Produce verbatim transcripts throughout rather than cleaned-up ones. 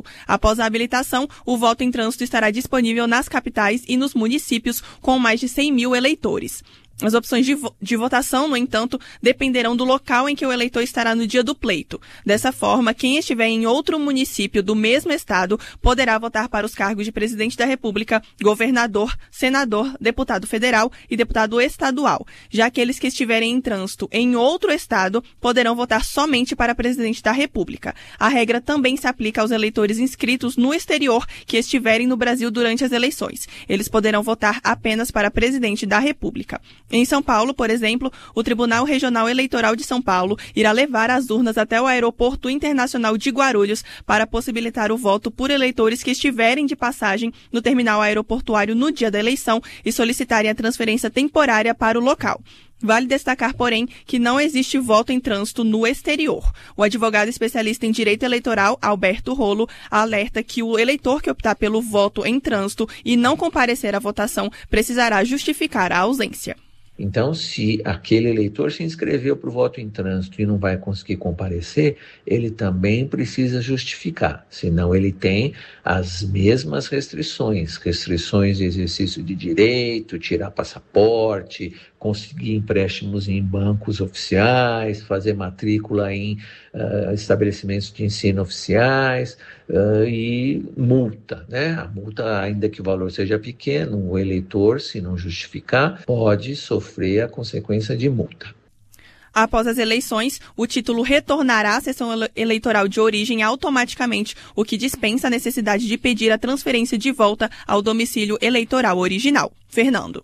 trânsito. Após a habilitação, o voto em trânsito estará disponível nas capitais e nos municípios com mais de cem mil eleitores. As opções de, vo- de votação, no entanto, dependerão do local em que o eleitor estará no dia do pleito. Dessa forma, quem estiver em outro município do mesmo estado poderá votar para os cargos de presidente da República, governador, senador, deputado federal e deputado estadual. Já aqueles que estiverem em trânsito em outro estado poderão votar somente para presidente da República. A regra também se aplica aos eleitores inscritos no exterior que estiverem no Brasil durante as eleições. Eles poderão votar apenas para presidente da República. Em São Paulo, por exemplo, o Tribunal Regional Eleitoral de São Paulo irá levar as urnas até o Aeroporto Internacional de Guarulhos para possibilitar o voto por eleitores que estiverem de passagem no terminal aeroportuário no dia da eleição e solicitarem a transferência temporária para o local. Vale destacar, porém, que não existe voto em trânsito no exterior. O advogado especialista em direito eleitoral, Alberto Rolo, alerta que o eleitor que optar pelo voto em trânsito e não comparecer à votação precisará justificar a ausência. Então, se aquele eleitor se inscreveu para o voto em trânsito e não vai conseguir comparecer, ele também precisa justificar, senão ele tem as mesmas restrições, restrições de exercício de direito, tirar passaporte, conseguir empréstimos em bancos oficiais, fazer matrícula em uh, estabelecimentos de ensino oficiais uh, e multa, né? A multa, ainda que o valor seja pequeno, o eleitor, se não justificar, pode sofrer a consequência de multa. Após as eleições, o título retornará à sessão eleitoral de origem automaticamente, o que dispensa a necessidade de pedir a transferência de volta ao domicílio eleitoral original. Fernando.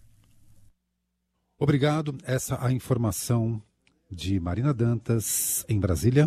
Obrigado. Essa é a informação de Marina Dantas, em Brasília.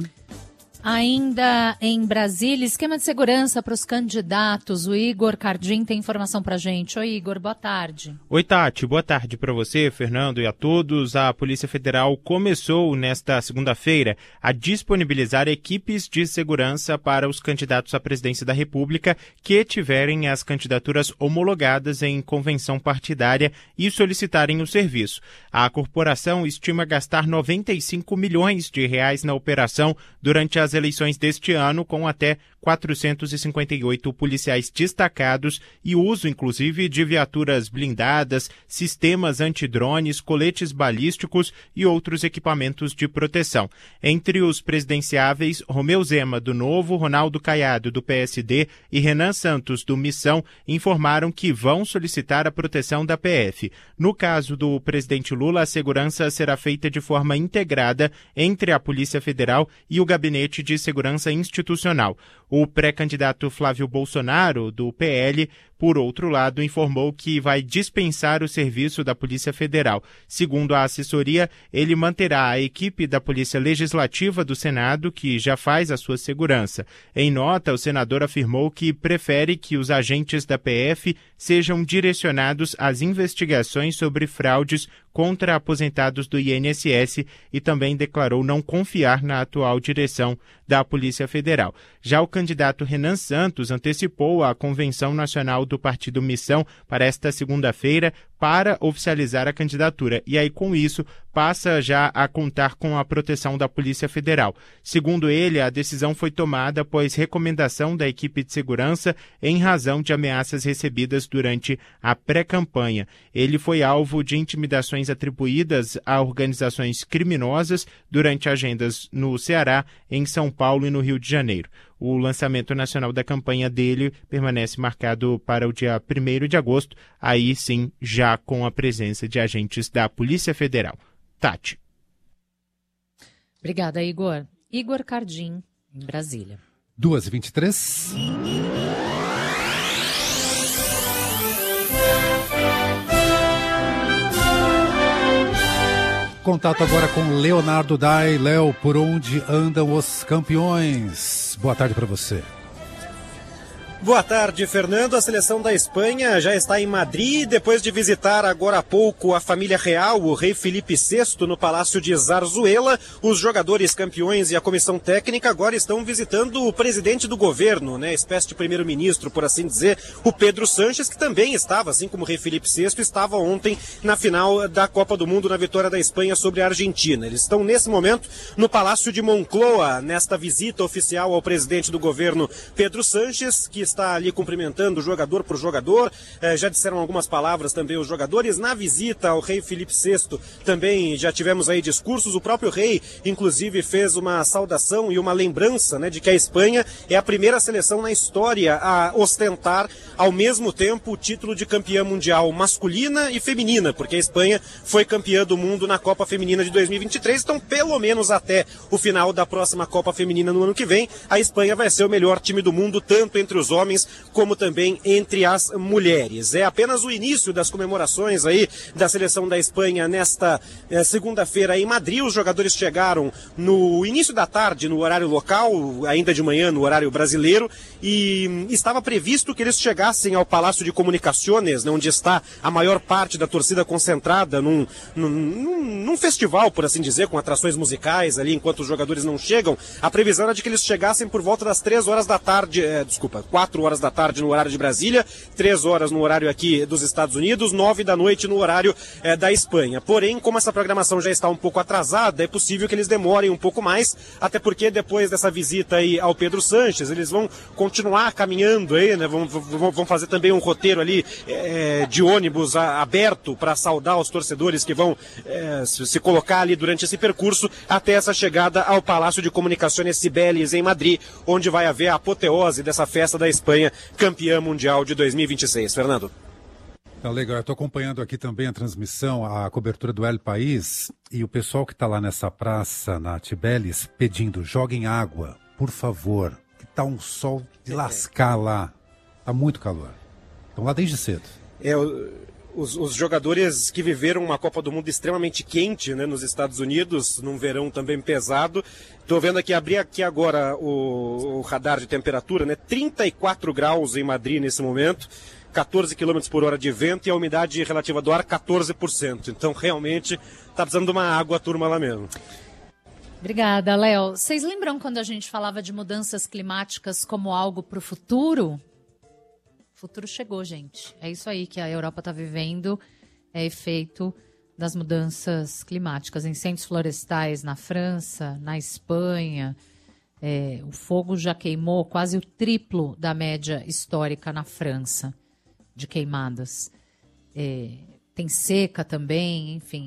Ainda em Brasília, esquema de segurança para os candidatos. O Igor Cardim tem informação para a gente. Oi, Igor, boa tarde. Oi, Tati, boa tarde para você, Fernando, e a todos. A Polícia Federal começou nesta segunda-feira a disponibilizar equipes de segurança para os candidatos à presidência da República que tiverem as candidaturas homologadas em convenção partidária e solicitarem o serviço. A corporação estima gastar noventa e cinco milhões de reais na operação durante as eleições deste ano, com até quatrocentos e cinquenta e oito policiais destacados e uso, inclusive, de viaturas blindadas, sistemas antidrones, coletes balísticos e outros equipamentos de proteção. Entre os presidenciáveis, Romeu Zema, do Novo, Ronaldo Caiado, do P S D e Renan Santos, do Missão, informaram que vão solicitar a proteção da P F. No caso do presidente Lula, a segurança será feita de forma integrada entre a Polícia Federal e o Gabinete de Segurança Institucional. O pré-candidato Flávio Bolsonaro, do P L, por outro lado, informou que vai dispensar o serviço da Polícia Federal. Segundo a assessoria, ele manterá a equipe da Polícia Legislativa do Senado, que já faz a sua segurança. Em nota, o senador afirmou que prefere que os agentes da P F sejam direcionados às investigações sobre fraudes contra aposentados do I N S S e também declarou não confiar na atual direção da Polícia Federal. Já o candidato Renan Santos antecipou a Convenção Nacional do Partido Missão para esta segunda-feira para oficializar a candidatura. E aí, com isso, passa já a contar com a proteção da Polícia Federal. Segundo ele, a decisão foi tomada após recomendação da equipe de segurança em razão de ameaças recebidas durante a pré-campanha. Ele foi alvo de intimidações atribuídas a organizações criminosas durante agendas no Ceará, em São Paulo e no Rio de Janeiro. O lançamento nacional da campanha dele permanece marcado para o dia primeiro de agosto, aí sim, já com a presença de agentes da Polícia Federal. Tati. Obrigada, Igor. Igor Cardim, em Brasília. duas e vinte e três. Contato agora com Leonardo Dai. Léo, por onde andam os campeões? Boa tarde para você. Boa tarde, Fernando. A seleção da Espanha já está em Madrid, depois de visitar agora há pouco a família real, o rei Felipe sexto, no Palácio de Zarzuela. Os jogadores campeões e a comissão técnica agora estão visitando o presidente do governo, né, espécie de primeiro-ministro, por assim dizer, o Pedro Sánchez, que também estava, assim como o rei Felipe sexto, estava ontem na final da Copa do Mundo, na vitória da Espanha sobre a Argentina. Eles estão, nesse momento, no Palácio de Moncloa, nesta visita oficial ao presidente do governo, Pedro Sánchez, que está ali cumprimentando jogador por jogador, eh, já disseram algumas palavras também os jogadores. Na visita ao rei Felipe sexto também já tivemos aí discursos, o próprio rei inclusive fez uma saudação e uma lembrança, né, de que a Espanha é a primeira seleção na história a ostentar ao mesmo tempo o título de campeã mundial masculina e feminina, porque a Espanha foi campeã do mundo na Copa Feminina de dois mil e vinte e três, então pelo menos até o final da próxima Copa Feminina no ano que vem, a Espanha vai ser o melhor time do mundo, tanto entre os homens como também entre as mulheres. É apenas o início das comemorações aí da seleção da Espanha nesta eh, segunda-feira em Madrid. Os jogadores chegaram no início da tarde, no horário local, ainda de manhã no horário brasileiro, e estava previsto que eles chegassem ao Palácio de Comunicaciones, né, onde está a maior parte da torcida concentrada num, num, num, num festival, por assim dizer, com atrações musicais ali, enquanto os jogadores não chegam. A previsão era de que eles chegassem por volta das três horas da tarde, eh, desculpa, quatro horas da tarde no horário de Brasília, três horas no horário aqui dos Estados Unidos, nove da noite no horário eh, da Espanha. Porém, como essa programação já está um pouco atrasada, é possível que eles demorem um pouco mais, até porque depois dessa visita aí ao Pedro Sánchez, eles vão continuar caminhando aí, né? Vão, vão, vão fazer também um roteiro ali eh, de ônibus a, aberto para saudar os torcedores que vão eh, se, se colocar ali durante esse percurso, até essa chegada ao Palácio de Comunicações Cibeles em Madrid, onde vai haver a apoteose dessa festa da Espanha, campeã mundial de dois mil e vinte e seis. Fernando. Tá legal, eu estou acompanhando aqui também a transmissão, a cobertura do El País, e o pessoal que está lá nessa praça, na Cibeles, pedindo, joguem água, por favor, que tá um sol de lascar lá, tá muito calor. Estão lá desde cedo. É, os, os jogadores que viveram uma Copa do Mundo extremamente quente, né, nos Estados Unidos, num verão também pesado. Estou vendo aqui, abrir aqui agora o, o radar de temperatura, né? trinta e quatro graus em Madrid nesse momento, quatorze quilômetros por hora de vento e a umidade relativa do ar quatorze por cento. Então realmente está precisando de uma água, a turma lá mesmo. Obrigada, Léo. Vocês lembram quando a gente falava de mudanças climáticas como algo para o futuro? O futuro chegou, gente. É isso aí que a Europa está vivendo, é efeito das mudanças climáticas, incêndios florestais na França, na Espanha. É, o fogo já queimou quase o triplo da média histórica na França de queimadas. É, tem seca também, enfim.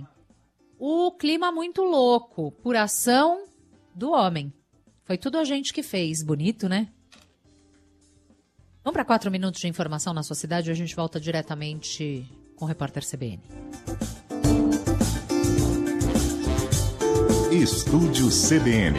O clima muito louco, por ação do homem. Foi tudo a gente que fez. Bonito, né? Vamos para quatro minutos de informação na sua cidade e a gente volta diretamente com o repórter C B N. Estúdio C B N.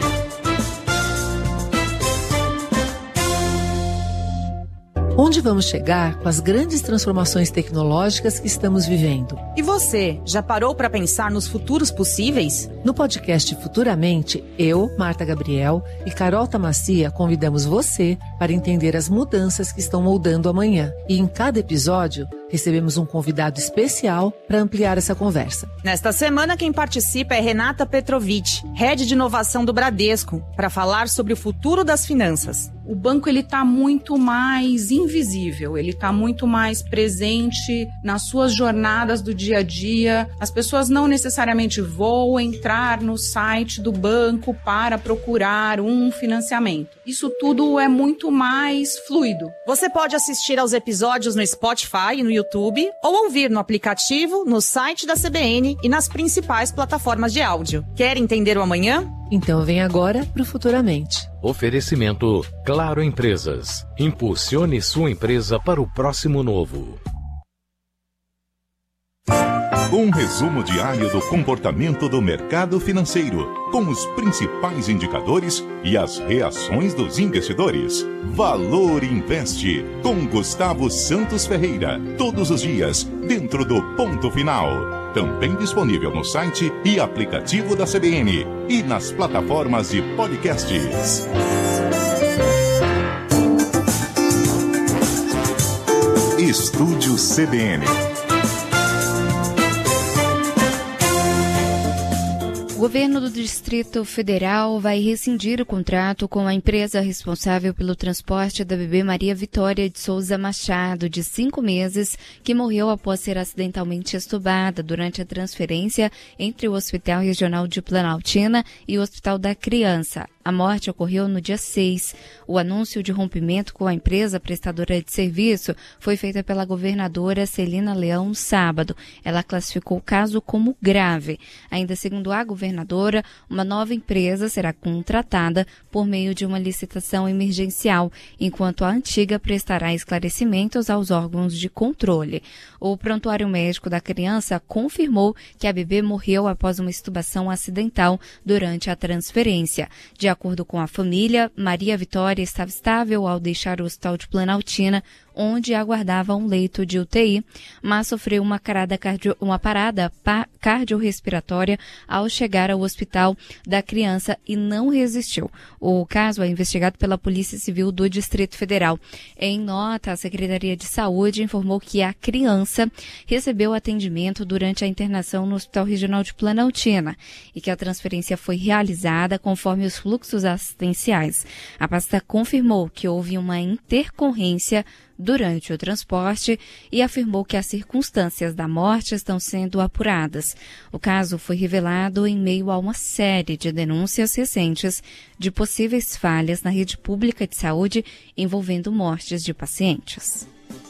Onde vamos chegar com as grandes transformações tecnológicas que estamos vivendo? E você, já parou para pensar nos futuros possíveis? No podcast Futuramente, eu, Marta Gabriel e Carol Tamassia convidamos você para entender as mudanças que estão moldando amanhã. E em cada episódio, recebemos um convidado especial para ampliar essa conversa. Nesta semana, quem participa é Renata Petrovic, Head de Inovação do Bradesco, para falar sobre o futuro das finanças. O banco ele está muito mais invisível, ele está muito mais presente nas suas jornadas do dia a dia. As pessoas não necessariamente vão entrar no site do banco para procurar um financiamento. Isso tudo é muito mais fluido. Você pode assistir aos episódios no Spotify e no YouTube, ou ouvir no aplicativo, no site da C B N e nas principais plataformas de áudio. Quer entender o amanhã? Então vem agora para o Futuramente. Oferecimento Claro Empresas. Impulsione sua empresa para o próximo novo. Um resumo diário do comportamento do mercado financeiro, com os principais indicadores e as reações dos investidores. Valor Investe, com Gustavo Santos Ferreira, todos os dias, dentro do Ponto Final. Também disponível no site e aplicativo da C B N e nas plataformas de podcasts. Estúdio C B N. O governo do Distrito Federal vai rescindir o contrato com a empresa responsável pelo transporte da bebê Maria Vitória de Souza Machado, de cinco meses, que morreu após ser acidentalmente estubada durante a transferência entre o Hospital Regional de Planaltina e o Hospital da Criança. A morte ocorreu no dia seis. O anúncio de rompimento com a empresa prestadora de serviço foi feito pela governadora Celina Leão no sábado. Ela classificou o caso como grave. Ainda segundo a governadora, uma nova empresa será contratada por meio de uma licitação emergencial, enquanto a antiga prestará esclarecimentos aos órgãos de controle. O prontuário médico da criança confirmou que a bebê morreu após uma estubação acidental durante a transferência. De acordo com a família, Maria Vitória estava estável ao deixar o Hospital de Planaltina, onde aguardava um leito de U T I, mas sofreu uma, cardio, uma parada cardiorrespiratória ao chegar ao Hospital da Criança e não resistiu. O caso é investigado pela Polícia Civil do Distrito Federal. Em nota, a Secretaria de Saúde informou que a criança recebeu atendimento durante a internação no Hospital Regional de Planaltina e que a transferência foi realizada conforme os fluxos assistenciais. A pasta confirmou que houve uma intercorrência durante o transporte e afirmou que as circunstâncias da morte estão sendo apuradas. O caso foi revelado em meio a uma série de denúncias recentes de possíveis falhas na rede pública de saúde envolvendo mortes de pacientes.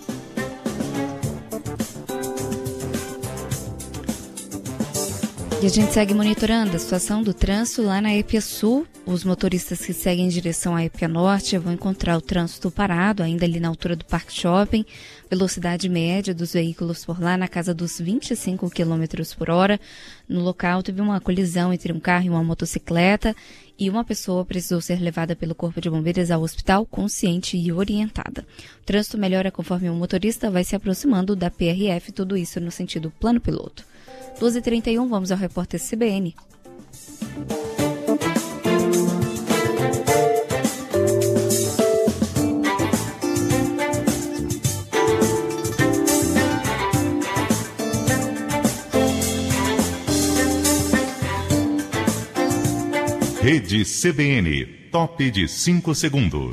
E a gente segue monitorando a situação do trânsito lá na Épia Sul. Os motoristas que seguem em direção à Épia Norte vão encontrar o trânsito parado, ainda ali na altura do Parque Shopping. Velocidade média dos veículos por lá na casa dos vinte e cinco quilômetros por hora. No local teve uma colisão entre um carro e uma motocicleta e uma pessoa precisou ser levada pelo Corpo de Bombeiros ao hospital consciente e orientada. O trânsito melhora conforme o motorista vai se aproximando da P R F, tudo isso no sentido plano piloto. doze e trinta e um, vamos ao repórter C B N. Rede C B N, top de cinco segundos.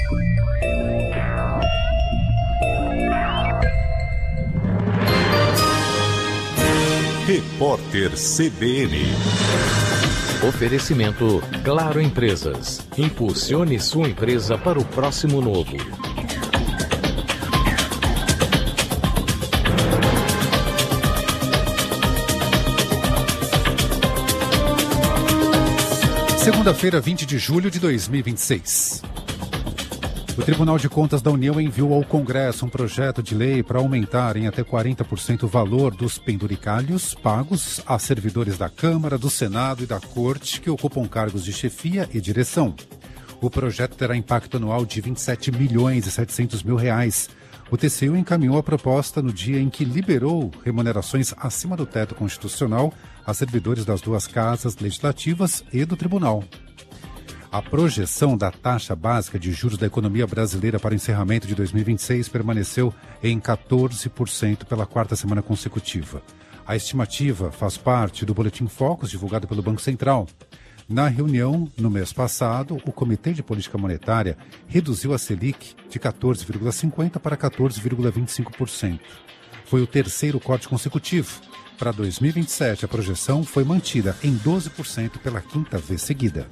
Repórter C B N. Oferecimento Claro Empresas. Impulsione sua empresa para o próximo novo. Segunda-feira, vinte de julho de dois mil e vinte e seis. O Tribunal de Contas da União enviou ao Congresso um projeto de lei para aumentar em até quarenta por cento o valor dos penduricalhos pagos a servidores da Câmara, do Senado e da Corte que ocupam cargos de chefia e direção. O projeto terá impacto anual de vinte e sete milhões e setecentos mil reais. O T C U encaminhou a proposta no dia em que liberou remunerações acima do teto constitucional a servidores das duas casas legislativas e do Tribunal. A projeção da taxa básica de juros da economia brasileira para o encerramento de dois mil e vinte e seis permaneceu em quatorze por cento pela quarta semana consecutiva. A estimativa faz parte do Boletim Focus divulgado pelo Banco Central. Na reunião, no mês passado, o Comitê de Política Monetária reduziu a Selic de quatorze vírgula cinquenta por cento para quatorze vírgula vinte e cinco por cento. Foi o terceiro corte consecutivo. Para dois mil e vinte e sete, a projeção foi mantida em doze por cento pela quinta vez seguida.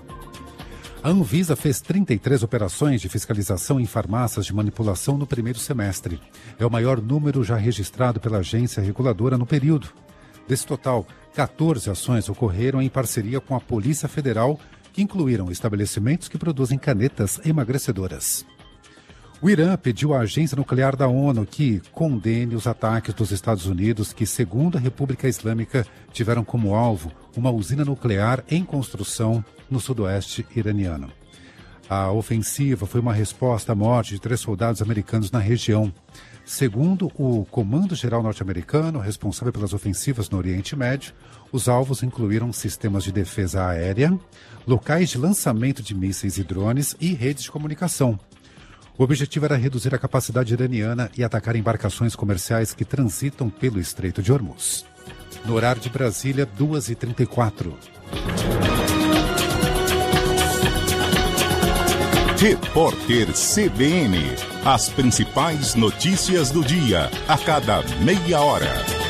A Anvisa fez trinta e três operações de fiscalização em farmácias de manipulação no primeiro semestre. É o maior número já registrado pela agência reguladora no período. Desse total, quatorze ações ocorreram em parceria com a Polícia Federal, que incluíram estabelecimentos que produzem canetas emagrecedoras. O Irã pediu à agência nuclear da ONU que condene os ataques dos Estados Unidos que, segundo a República Islâmica, tiveram como alvo uma usina nuclear em construção no sudoeste iraniano. A ofensiva foi uma resposta à morte de três soldados americanos na região. Segundo o Comando-Geral norte-americano, responsável pelas ofensivas no Oriente Médio, os alvos incluíram sistemas de defesa aérea, locais de lançamento de mísseis e drones e redes de comunicação. O objetivo era reduzir a capacidade iraniana e atacar embarcações comerciais que transitam pelo Estreito de Hormuz. No horário de Brasília, duas e trinta e quatro. Repórter C B N. As principais notícias do dia, a cada meia hora.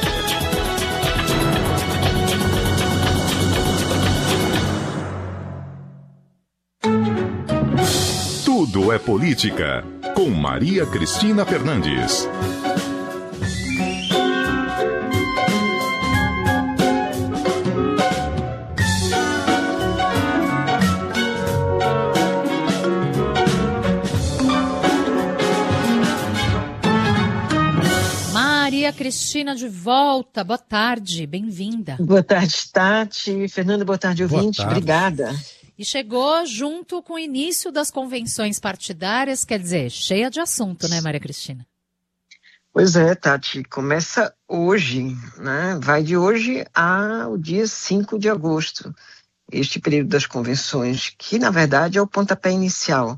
Tudo é política, com Maria Cristina Fernandes. Maria Cristina de volta, boa tarde, bem-vinda. Boa tarde, Tati. Fernando, boa tarde, ouvinte. Boa tarde. Obrigada. E chegou junto com o início das convenções partidárias, quer dizer, cheia de assunto, né, Maria Cristina? Pois é, Tati, começa hoje, né? Vai de hoje ao dia cinco de agosto, este período das convenções, que na verdade é o pontapé inicial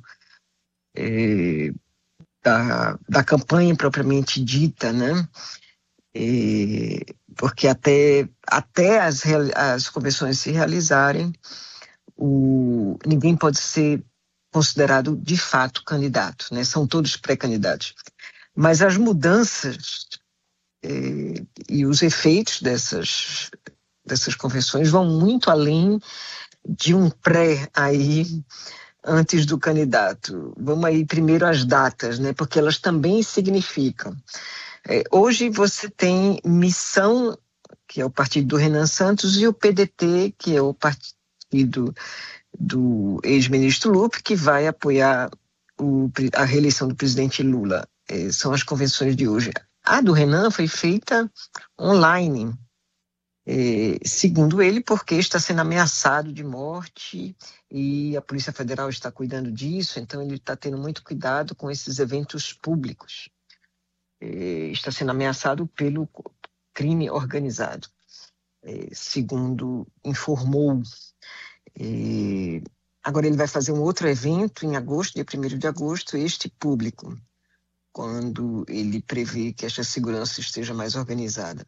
é, da, da campanha propriamente dita, né? É, porque até, até as, as convenções se realizarem, O, ninguém pode ser considerado de fato candidato, né? São todos pré-candidatos. Mas as mudanças eh, e os efeitos dessas, dessas convenções vão muito além de um pré aí antes do candidato. Vamos aí primeiro às datas, né? Porque elas também significam. Eh, hoje você tem Missão, que é o partido do Renan Santos, e o P D T, que é o partido Do, do ex-ministro Lupe, que vai apoiar o, a reeleição do presidente Lula. É, são as convenções de hoje. A do Renan foi feita online, é, segundo ele, porque está sendo ameaçado de morte e a Polícia Federal está cuidando disso, então ele está tendo muito cuidado com esses eventos públicos. É, está sendo ameaçado pelo crime organizado, é, segundo informou. E agora ele vai fazer um outro evento em agosto, dia primeiro de agosto, este público, quando ele prevê que esta segurança esteja mais organizada.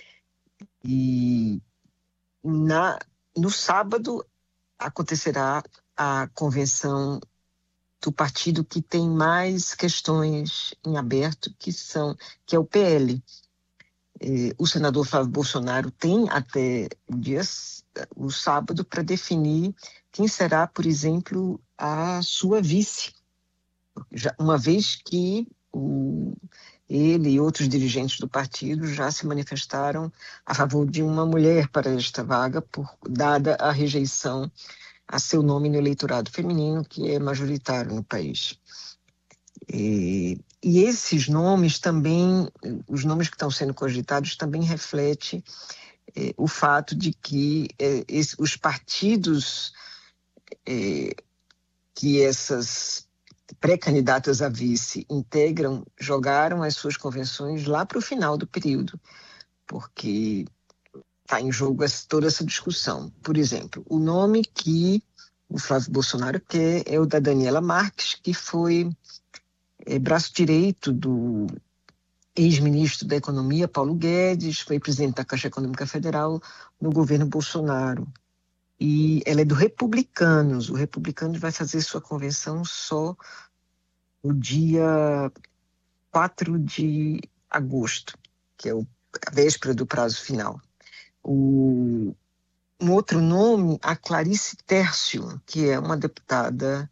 E na, no sábado acontecerá a convenção do partido que tem mais questões em aberto, que, são, que é o P L. O senador Flávio Bolsonaro tem até o, dia, o sábado para definir quem será, por exemplo, a sua vice, já, uma vez que o, ele e outros dirigentes do partido já se manifestaram a favor de uma mulher para esta vaga, por, dada a rejeição a seu nome no eleitorado feminino, que é majoritário no país. E, e esses nomes também, os nomes que estão sendo cogitados também refletem eh, o fato de que eh, esse, os partidos eh, que essas pré-candidatas a vice integram jogaram as suas convenções lá para o final do período, porque está em jogo essa, toda essa discussão. Por exemplo, o nome que o Flávio Bolsonaro quer é o da Daniela Marques, que foi É, braço direito do ex-ministro da Economia, Paulo Guedes, foi presidente da Caixa Econômica Federal no governo Bolsonaro. E ela é do Republicanos. O Republicanos vai fazer sua convenção só no dia quatro de agosto, que é o, a véspera do prazo final. O, um outro nome, a Clarice Tércio, que é uma deputada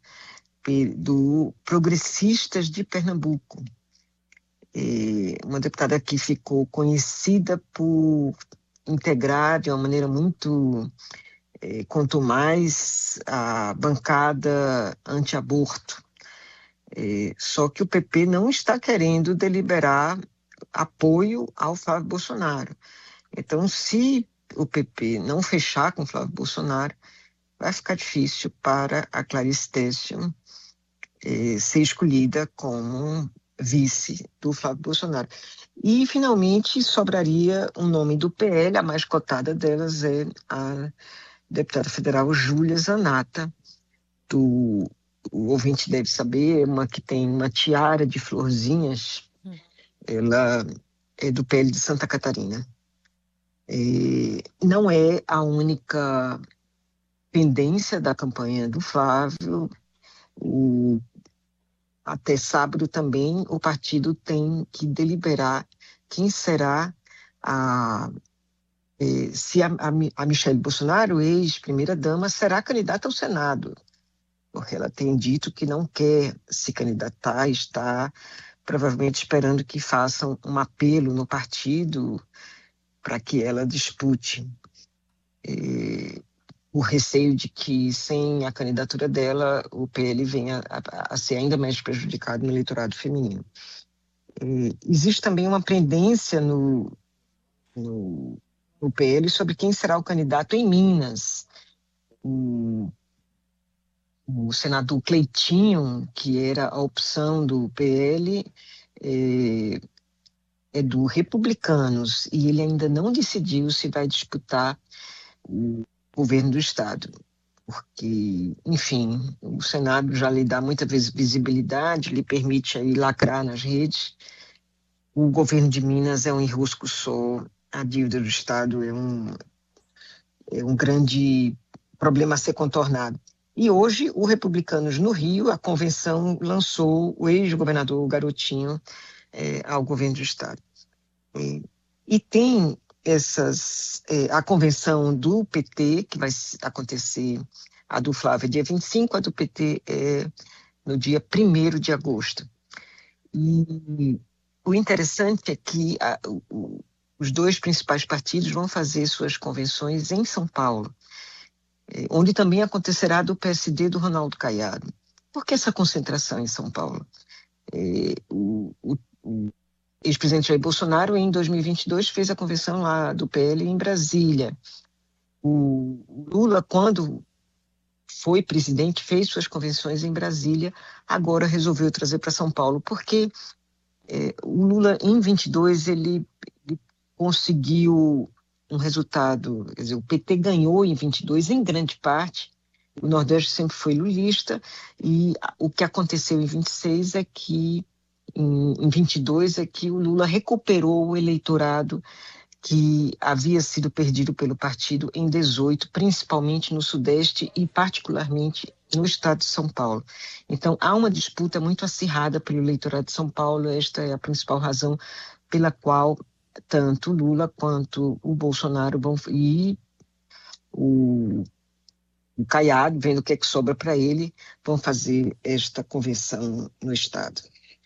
do Progressistas de Pernambuco, é uma deputada que ficou conhecida por integrar de uma maneira muito é, contumaz a bancada anti-aborto. É, só que o P P não está querendo deliberar apoio ao Flávio Bolsonaro. Então, se o P P não fechar com o Flávio Bolsonaro, vai ficar difícil para a Clarice Tércio eh, ser escolhida como vice do Flávio Bolsonaro. E, finalmente, sobraria um nome do P L, a mais cotada delas é a deputada federal Júlia Zanata, do o ouvinte deve saber, uma que tem uma tiara de florzinhas, hum. ela é do P L de Santa Catarina. E não é a única pendência da campanha do Flávio. O, até sábado também o partido tem que deliberar quem será a... se a, a, a Michele Bolsonaro, ex-primeira-dama, será candidata ao Senado, porque ela tem dito que não quer se candidatar, está provavelmente esperando que façam um apelo no partido para que ela dispute. E o receio de que, sem a candidatura dela, o P L venha a, a ser ainda mais prejudicado no eleitorado feminino. E existe também uma pendência no, no, no P L sobre quem será o candidato em Minas. O, o senador Cleitinho, que era a opção do P L, é, é do Republicanos, e ele ainda não decidiu se vai disputar o governo do Estado, porque, enfim, o Senado já lhe dá muita visibilidade, lhe permite aí lacrar nas redes. O governo de Minas é um enrosco só, a dívida do Estado é um, é um grande problema a ser contornado. E hoje, o Republicanos no Rio, a convenção lançou o ex-governador Garotinho é, ao governo do Estado. E, e tem essas, é, a convenção do P T, que vai acontecer, a do Flávio é dia vinte e cinco, a do P T é no dia primeiro de agosto. E o interessante é que a, o, os dois principais partidos vão fazer suas convenções em São Paulo, é, onde também acontecerá do P S D do Ronaldo Caiado. Por que essa concentração em São Paulo? É, o, o, o ex-presidente Jair Bolsonaro, em dois mil e vinte e dois, fez a convenção lá do P L em Brasília. O Lula, quando foi presidente, fez suas convenções em Brasília, agora resolveu trazer para São Paulo, porque é, o Lula, em vinte e dois, ele, ele conseguiu um resultado, quer dizer, o P T ganhou em vinte e dois, em grande parte, o Nordeste sempre foi lulista, e o que aconteceu em vinte e seis é que em vinte e dois é que o Lula recuperou o eleitorado que havia sido perdido pelo partido em dezoito, principalmente no Sudeste e particularmente no estado de São Paulo. Então, há uma disputa muito acirrada pelo eleitorado de São Paulo. Esta é a principal razão pela qual tanto o Lula quanto o Bolsonaro vão... E o, o Caiado, vendo o que é que sobra para ele, vão fazer esta convenção no estado.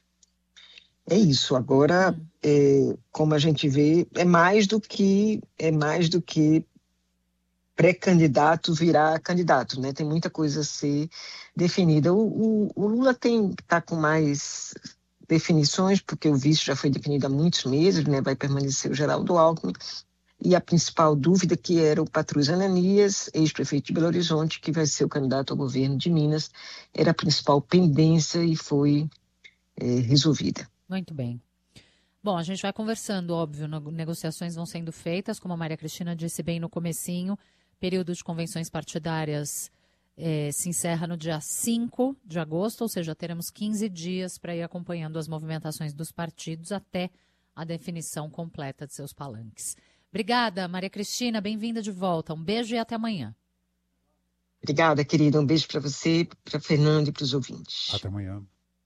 É isso. Agora, é, como a gente vê, é mais do que é mais do que pré-candidato virar candidato, né? Tem muita coisa a ser definida. O, o, o Lula tem está com mais definições, porque o vice já foi definido há muitos meses, né? Vai permanecer o Geraldo Alckmin, e a principal dúvida, que era o Patrus Ananias, ex-prefeito de Belo Horizonte, que vai ser o candidato ao governo de Minas, era a principal pendência e foi é, resolvida. Muito bem. Bom, a gente vai conversando, óbvio, negociações vão sendo feitas, como a Maria Cristina disse bem no comecinho, período de convenções partidárias eh, se encerra no dia cinco de agosto, ou seja, teremos quinze dias para ir acompanhando as movimentações dos partidos até a definição completa de seus palanques. Obrigada, Maria Cristina, bem-vinda de volta. Um beijo e até amanhã. Obrigada, querida. Um beijo para você, para Fernando e para os ouvintes. Até amanhã.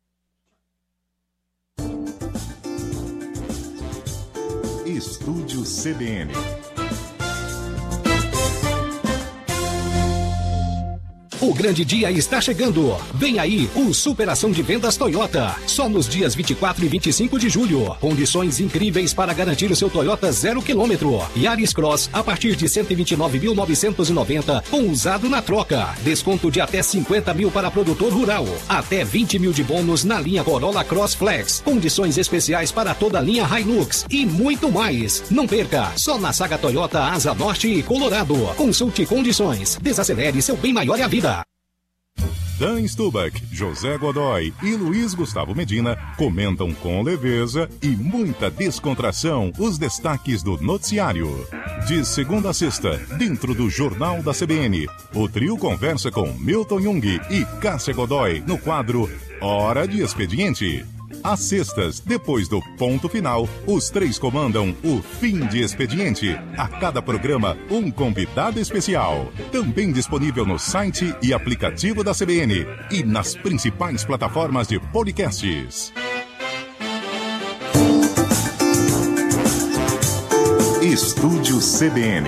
Estúdio C B N. O grande dia está chegando. Vem aí o Superação de Vendas Toyota. Só nos dias vinte e quatro e vinte e cinco de julho. Condições incríveis para garantir o seu Toyota zero quilômetro. Yaris Cross a partir de cento e vinte e nove mil novecentos e noventa com usado na troca. Desconto de até cinquenta mil para produtor rural. Até vinte mil de bônus na linha Corolla Cross Flex. Condições especiais para toda a linha Hilux e muito mais. Não perca. Só na saga Toyota Asa Norte e Colorado. Consulte condições. Desacelere, seu bem maior é a vida. Dan Stubach, José Godoy e Luiz Gustavo Medina comentam com leveza e muita descontração os destaques do noticiário. De segunda a sexta, dentro do Jornal da C B N, o trio conversa com Milton Jung e Cássia Godoy no quadro Hora de Expediente. Às sextas, depois do ponto final, os três comandam o Fim de Expediente. A cada programa, um convidado especial. Também disponível no site e aplicativo da C B N e nas principais plataformas de podcasts. Estúdio C B N.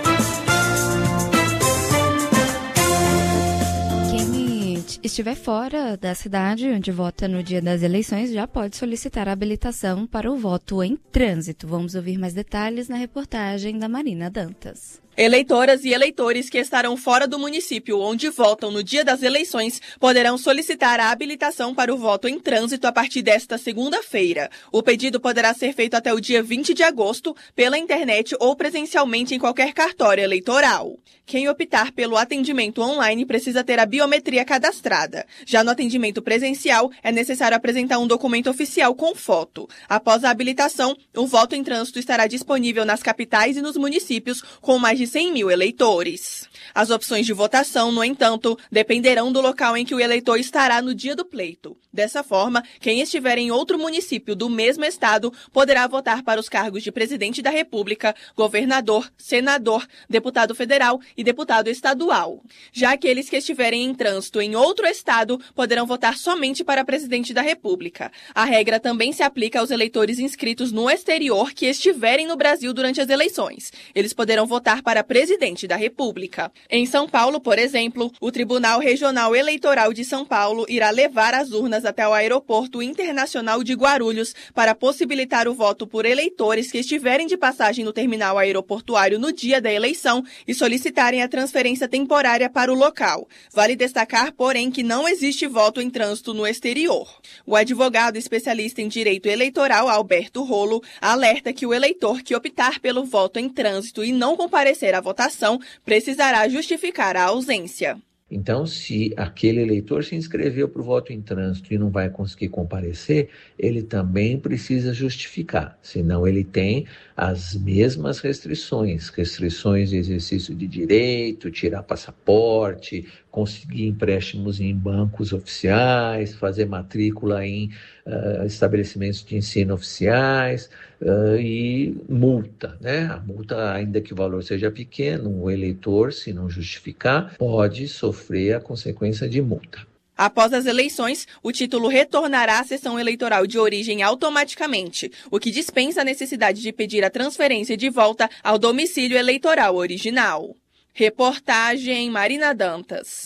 Estiver fora da cidade onde vota no dia das eleições, já pode solicitar a habilitação para o voto em trânsito. Vamos ouvir mais detalhes na reportagem da Marina Dantas. Eleitoras e eleitores que estarão fora do município onde votam no dia das eleições poderão solicitar a habilitação para o voto em trânsito a partir desta segunda-feira. O pedido poderá ser feito até o dia vinte de agosto, pela internet ou presencialmente em qualquer cartório eleitoral. Quem optar pelo atendimento online precisa ter a biometria cadastrada. Já no atendimento presencial, é necessário apresentar um documento oficial com foto. Após a habilitação, o voto em trânsito estará disponível nas capitais e nos municípios com mais de cem mil eleitores. As opções de votação, no entanto, dependerão do local em que o eleitor estará no dia do pleito. Dessa forma, quem estiver em outro município do mesmo estado poderá votar para os cargos de presidente da República, governador, senador, deputado federal e deputado estadual. Já aqueles que estiverem em trânsito em outro estado poderão votar somente para presidente da República. A regra também se aplica aos eleitores inscritos no exterior que estiverem no Brasil durante as eleições. Eles poderão votar para presidente da República. Em São Paulo, por exemplo, o Tribunal Regional Eleitoral de São Paulo irá levar as urnas até o Aeroporto Internacional de Guarulhos para possibilitar o voto por eleitores que estiverem de passagem no terminal aeroportuário no dia da eleição e solicitarem a transferência temporária para o local. Vale destacar, porém, que não existe voto em trânsito no exterior. O advogado especialista em direito eleitoral, Alberto Rolo, alerta que o eleitor que optar pelo voto em trânsito e não comparecer à votação precisará justificar a ausência. Então, se aquele eleitor se inscreveu para o voto em trânsito e não vai conseguir comparecer, ele também precisa justificar, senão ele tem as mesmas restrições, restrições de exercício de direito, tirar passaporte, conseguir empréstimos em bancos oficiais, fazer matrícula em uh, estabelecimentos de ensino oficiais uh, e multa, né? A multa, ainda que o valor seja pequeno, o eleitor, se não justificar, pode sofrer a consequência de multa. Após as eleições, o título retornará à sessão eleitoral de origem automaticamente, o que dispensa a necessidade de pedir a transferência de volta ao domicílio eleitoral original. Reportagem Marina Dantas.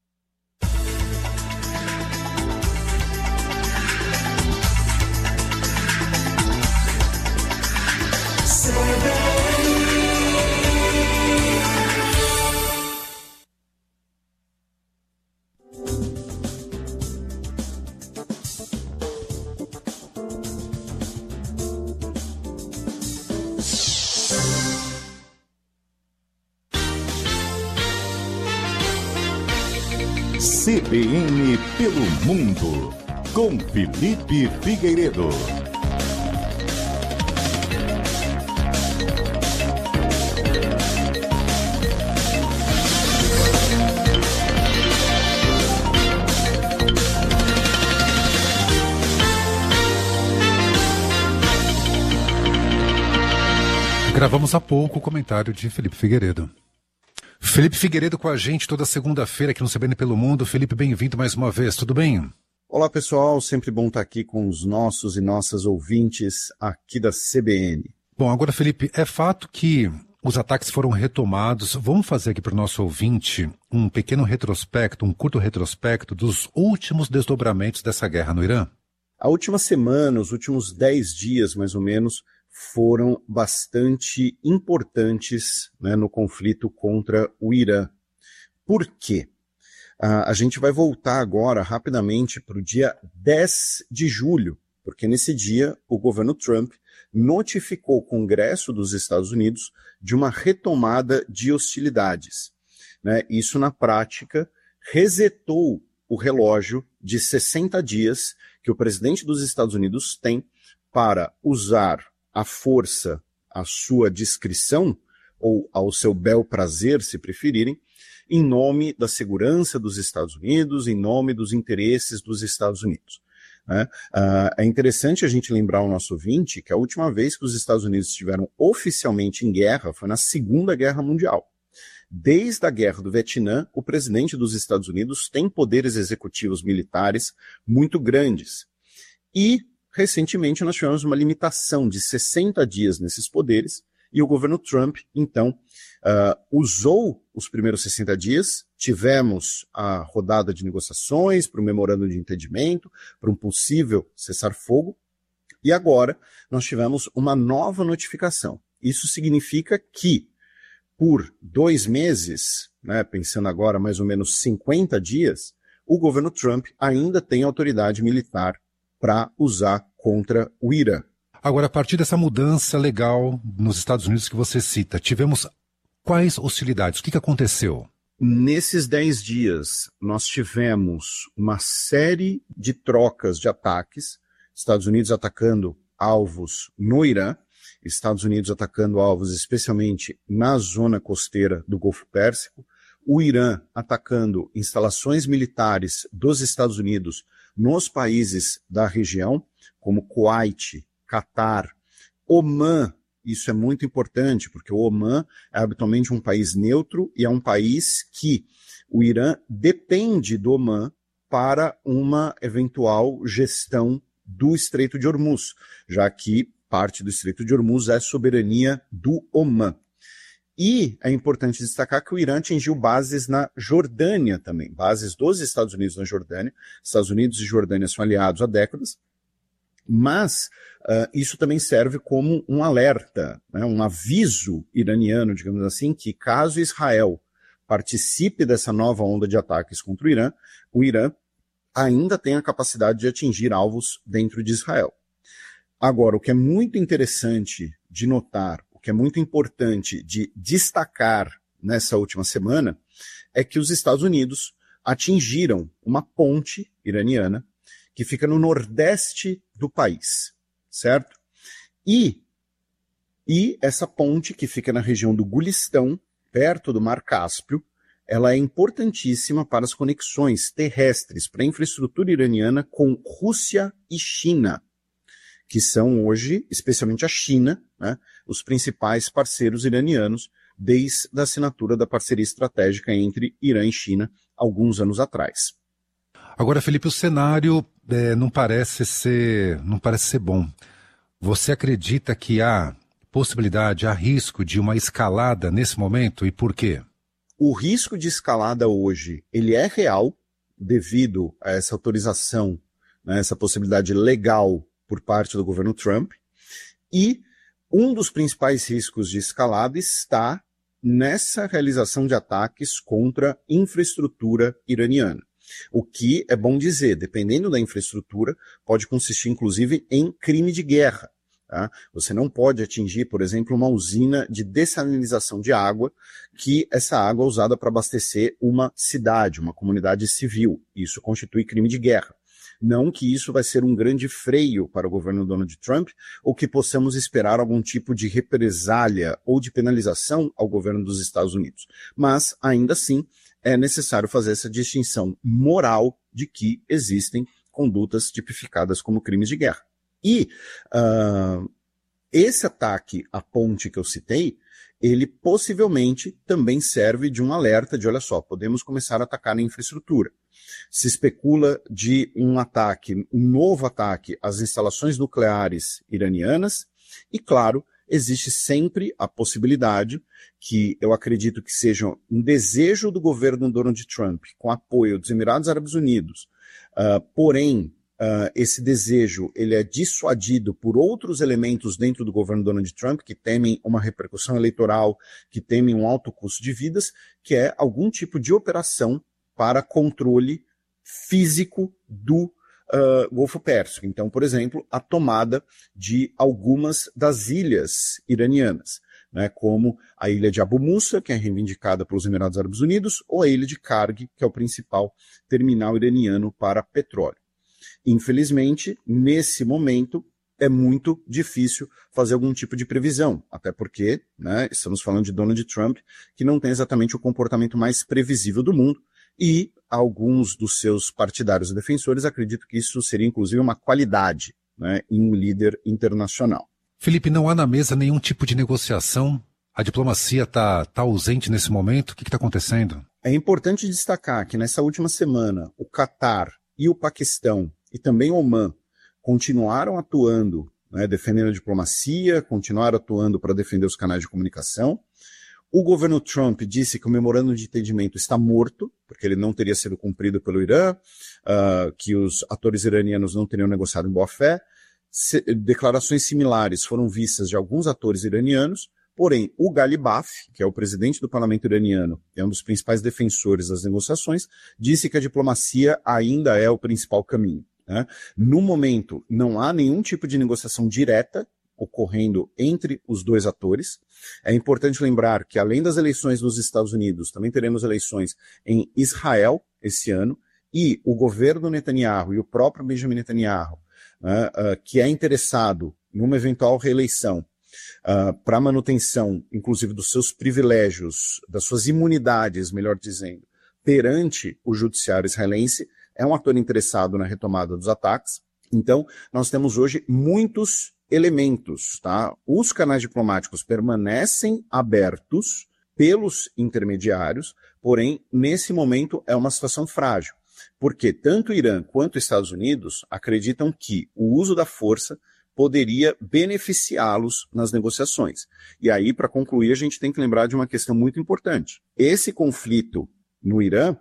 C B N pelo Mundo, com Felipe Figueiredo. Gravamos há pouco o comentário de Felipe Figueiredo. Felipe Figueiredo com a gente toda segunda-feira aqui no C B N Pelo Mundo. Felipe, bem-vindo mais uma vez, tudo bem? Olá pessoal, sempre bom estar aqui com os nossos e nossas ouvintes aqui da C B N. Bom, agora Felipe, é fato que os ataques foram retomados. Vamos fazer aqui para o nosso ouvinte um pequeno retrospecto, um curto retrospecto dos últimos desdobramentos dessa guerra no Irã? A última semana, os últimos dez dias mais ou menos, foram bastante importantes, né, no conflito contra o Irã. Por quê? Ah, a gente vai voltar agora rapidamente para o dia dez de julho, porque nesse dia o governo Trump notificou o Congresso dos Estados Unidos de uma retomada de hostilidades, né? Isso, na prática, resetou o relógio de sessenta dias que o presidente dos Estados Unidos tem para usar a força à sua discrição, ou ao seu bel prazer, se preferirem, em nome da segurança dos Estados Unidos, em nome dos interesses dos Estados Unidos. É, uh, é interessante a gente lembrar ao nosso ouvinte que a última vez que os Estados Unidos estiveram oficialmente em guerra foi na Segunda Guerra Mundial. Desde a Guerra do Vietnã, o presidente dos Estados Unidos tem poderes executivos militares muito grandes. E, recentemente, nós tivemos uma limitação de sessenta dias nesses poderes, e o governo Trump, então, uh, usou os primeiros sessenta dias, tivemos a rodada de negociações para o memorando de entendimento, para um possível cessar-fogo, e agora nós tivemos uma nova notificação. Isso significa que, por dois meses, né, pensando agora mais ou menos cinquenta dias, o governo Trump ainda tem autoridade militar para usar contra o Irã. Agora, a partir dessa mudança legal nos Estados Unidos que você cita, tivemos quais hostilidades? O que, que aconteceu? Nesses dez dias, nós tivemos uma série de trocas de ataques, Estados Unidos atacando alvos no Irã, Estados Unidos atacando alvos especialmente na zona costeira do Golfo Pérsico, o Irã atacando instalações militares dos Estados Unidos nos países da região, como Kuwait, Catar, Omã. Isso é muito importante, porque o Omã é habitualmente um país neutro e é um país que o Irã depende do Omã para uma eventual gestão do Estreito de Hormuz, já que parte do Estreito de Hormuz é soberania do Omã. E é importante destacar que o Irã atingiu bases na Jordânia também, bases dos Estados Unidos na Jordânia. Estados Unidos e Jordânia são aliados há décadas, mas uh, isso também serve como um alerta, né, um aviso iraniano, digamos assim, que caso Israel participe dessa nova onda de ataques contra o Irã, o Irã ainda tem a capacidade de atingir alvos dentro de Israel. Agora, o que é muito interessante de notar, o que é muito importante de destacar nessa última semana, é que os Estados Unidos atingiram uma ponte iraniana que fica no nordeste do país, certo? E, e essa ponte, que fica na região do Gulistão, perto do Mar Cáspio, ela é importantíssima para as conexões terrestres, para a infraestrutura iraniana com Rússia e China, que são hoje, especialmente a China, né, os principais parceiros iranianos, desde a assinatura da parceria estratégica entre Irã e China, alguns anos atrás. Agora, Felipe, o cenário é, não parece ser, não parece ser bom. Você acredita que há possibilidade, há risco de uma escalada nesse momento, e por quê? O risco de escalada hoje, ele é real, devido a essa autorização, né, essa possibilidade legal por parte do governo Trump, e um dos principais riscos de escalada está nessa realização de ataques contra infraestrutura iraniana. O que é bom dizer, dependendo da infraestrutura, pode consistir inclusive em crime de guerra. Tá? Você não pode atingir, por exemplo, uma usina de dessalinização de água, que essa água é usada para abastecer uma cidade, uma comunidade civil. Isso constitui crime de guerra. Não que isso vai ser um grande freio para o governo Donald Trump, ou que possamos esperar algum tipo de represália ou de penalização ao governo dos Estados Unidos. Mas, ainda assim, é necessário fazer essa distinção moral de que existem condutas tipificadas como crimes de guerra. E uh, esse ataque à ponte que eu citei, ele possivelmente também serve de um alerta de, olha só, podemos começar a atacar na infraestrutura. Se especula de um ataque, um novo ataque às instalações nucleares iranianas, e claro, existe sempre a possibilidade, que eu acredito que seja um desejo do governo Donald Trump, com apoio dos Emirados Árabes Unidos, uh, porém, Uh, esse desejo ele é dissuadido por outros elementos dentro do governo Donald Trump, que temem uma repercussão eleitoral, que temem um alto custo de vidas, que é algum tipo de operação para controle físico do uh, Golfo Pérsico. Então, por exemplo, a tomada de algumas das ilhas iranianas. né, como a ilha de Abu Musa, que é reivindicada pelos Emirados Árabes Unidos, ou a ilha de Karg, que é o principal terminal iraniano para petróleo. Infelizmente, nesse momento, é muito difícil fazer algum tipo de previsão, até porque, né, estamos falando de Donald Trump, que não tem exatamente o comportamento mais previsível do mundo, e alguns dos seus partidários e defensores acreditam que isso seria inclusive uma qualidade, né, em um líder internacional. Felipe, não há na mesa nenhum tipo de negociação? A diplomacia está tá ausente nesse momento? O que está acontecendo? É importante destacar que nessa última semana o Catar e o Paquistão e também o Omã continuaram atuando, né, defendendo a diplomacia, continuaram atuando para defender os canais de comunicação. O governo Trump disse que o memorando de entendimento está morto, porque ele não teria sido cumprido pelo Irã, uh, que os atores iranianos não teriam negociado em boa-fé. Se, declarações similares foram vistas de alguns atores iranianos, porém o Ghalibaf, que é o presidente do parlamento iraniano, é um dos principais defensores das negociações, disse que a diplomacia ainda é o principal caminho, né? No momento, não há nenhum tipo de negociação direta ocorrendo entre os dois atores. É importante lembrar que, além das eleições nos Estados Unidos, também teremos eleições em Israel esse ano, e o governo Netanyahu e o próprio Benjamin Netanyahu, né, uh, que é interessado numa eventual reeleição uh, para manutenção, inclusive, dos seus privilégios, das suas imunidades, melhor dizendo, perante o judiciário israelense, é um ator interessado na retomada dos ataques. Então, nós temos hoje muitos elementos, tá? Os canais diplomáticos permanecem abertos pelos intermediários, porém, nesse momento é uma situação frágil, porque tanto o Irã quanto os Estados Unidos acreditam que o uso da força poderia beneficiá-los nas negociações. E aí, para concluir, a gente tem que lembrar de uma questão muito importante. Esse conflito no Irã,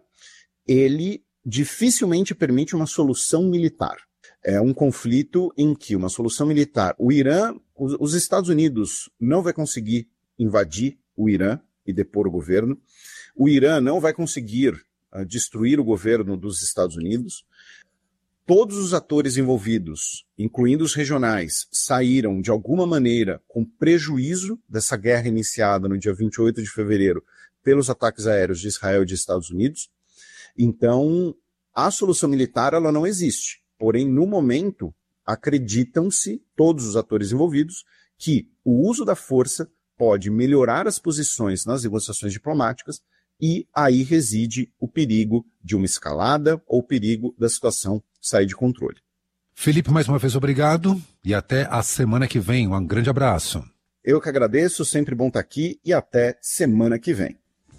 ele dificilmente permite uma solução militar. É um conflito em que uma solução militar, o Irã, os, os Estados Unidos não vai conseguir invadir o Irã e depor o governo, o Irã não vai conseguir uh, destruir o governo dos Estados Unidos, todos os atores envolvidos, incluindo os regionais, saíram de alguma maneira com prejuízo dessa guerra iniciada no dia vinte e oito de fevereiro pelos ataques aéreos de Israel e de Estados Unidos. Então, a solução militar ela não existe. Porém, no momento, acreditam-se, todos os atores envolvidos, que o uso da força pode melhorar as posições nas negociações diplomáticas e aí reside o perigo de uma escalada ou o perigo da situação sair de controle. Felipe, mais uma vez obrigado e até a semana que vem. Um grande abraço. Eu que agradeço, sempre bom estar aqui e até semana que vem.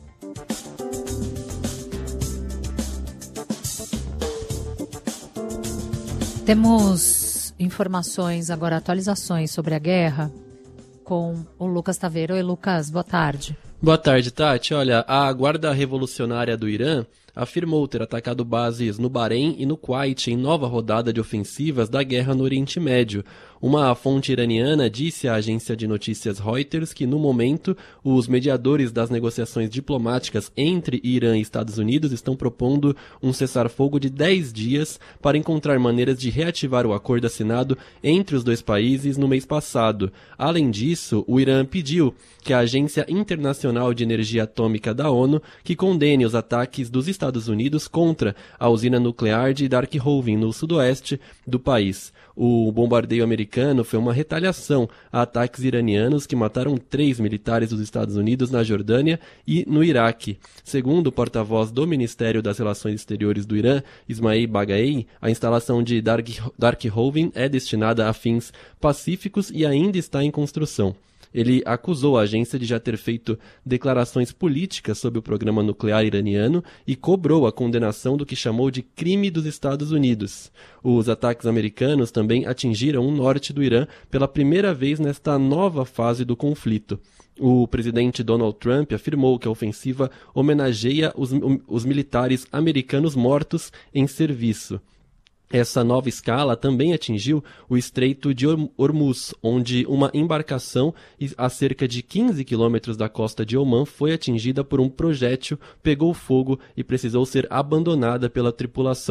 Temos informações, agora atualizações sobre a guerra com o Lucas Taveiro. Oi, Lucas, boa tarde. Boa tarde, Tati. Olha, a Guarda Revolucionária do Irã afirmou ter atacado bases no Bahrein e no Kuwait em nova rodada de ofensivas da guerra no Oriente Médio. Uma fonte iraniana disse à agência de notícias Reuters que, no momento, os mediadores das negociações diplomáticas entre Irã e Estados Unidos estão propondo um cessar-fogo de dez dias para encontrar maneiras de reativar o acordo assinado entre os dois países no mês passado. Além disso, o Irã pediu que a Agência Internacional de Energia Atômica da ONU que condene os ataques dos Estados Unidos contra a usina nuclear de Darkhovin, no sudoeste do país. O bombardeio americano foi uma retaliação a ataques iranianos que mataram três militares dos Estados Unidos na Jordânia e no Iraque. Segundo o porta-voz do Ministério das Relações Exteriores do Irã, Ismail Baghai, a instalação de Darkhovin é destinada a fins pacíficos e ainda está em construção. Ele acusou a agência de já ter feito declarações políticas sobre o programa nuclear iraniano e cobrou a condenação do que chamou de crime dos Estados Unidos. Os ataques americanos também atingiram o norte do Irã pela primeira vez nesta nova fase do conflito. O presidente Donald Trump afirmou que a ofensiva homenageia os, os militares americanos mortos em serviço. Essa nova escala também atingiu o Estreito de Hormuz, onde uma embarcação a cerca de quinze quilômetros da costa de Omã foi atingida por um projétil, pegou fogo e precisou ser abandonada pela tripulação.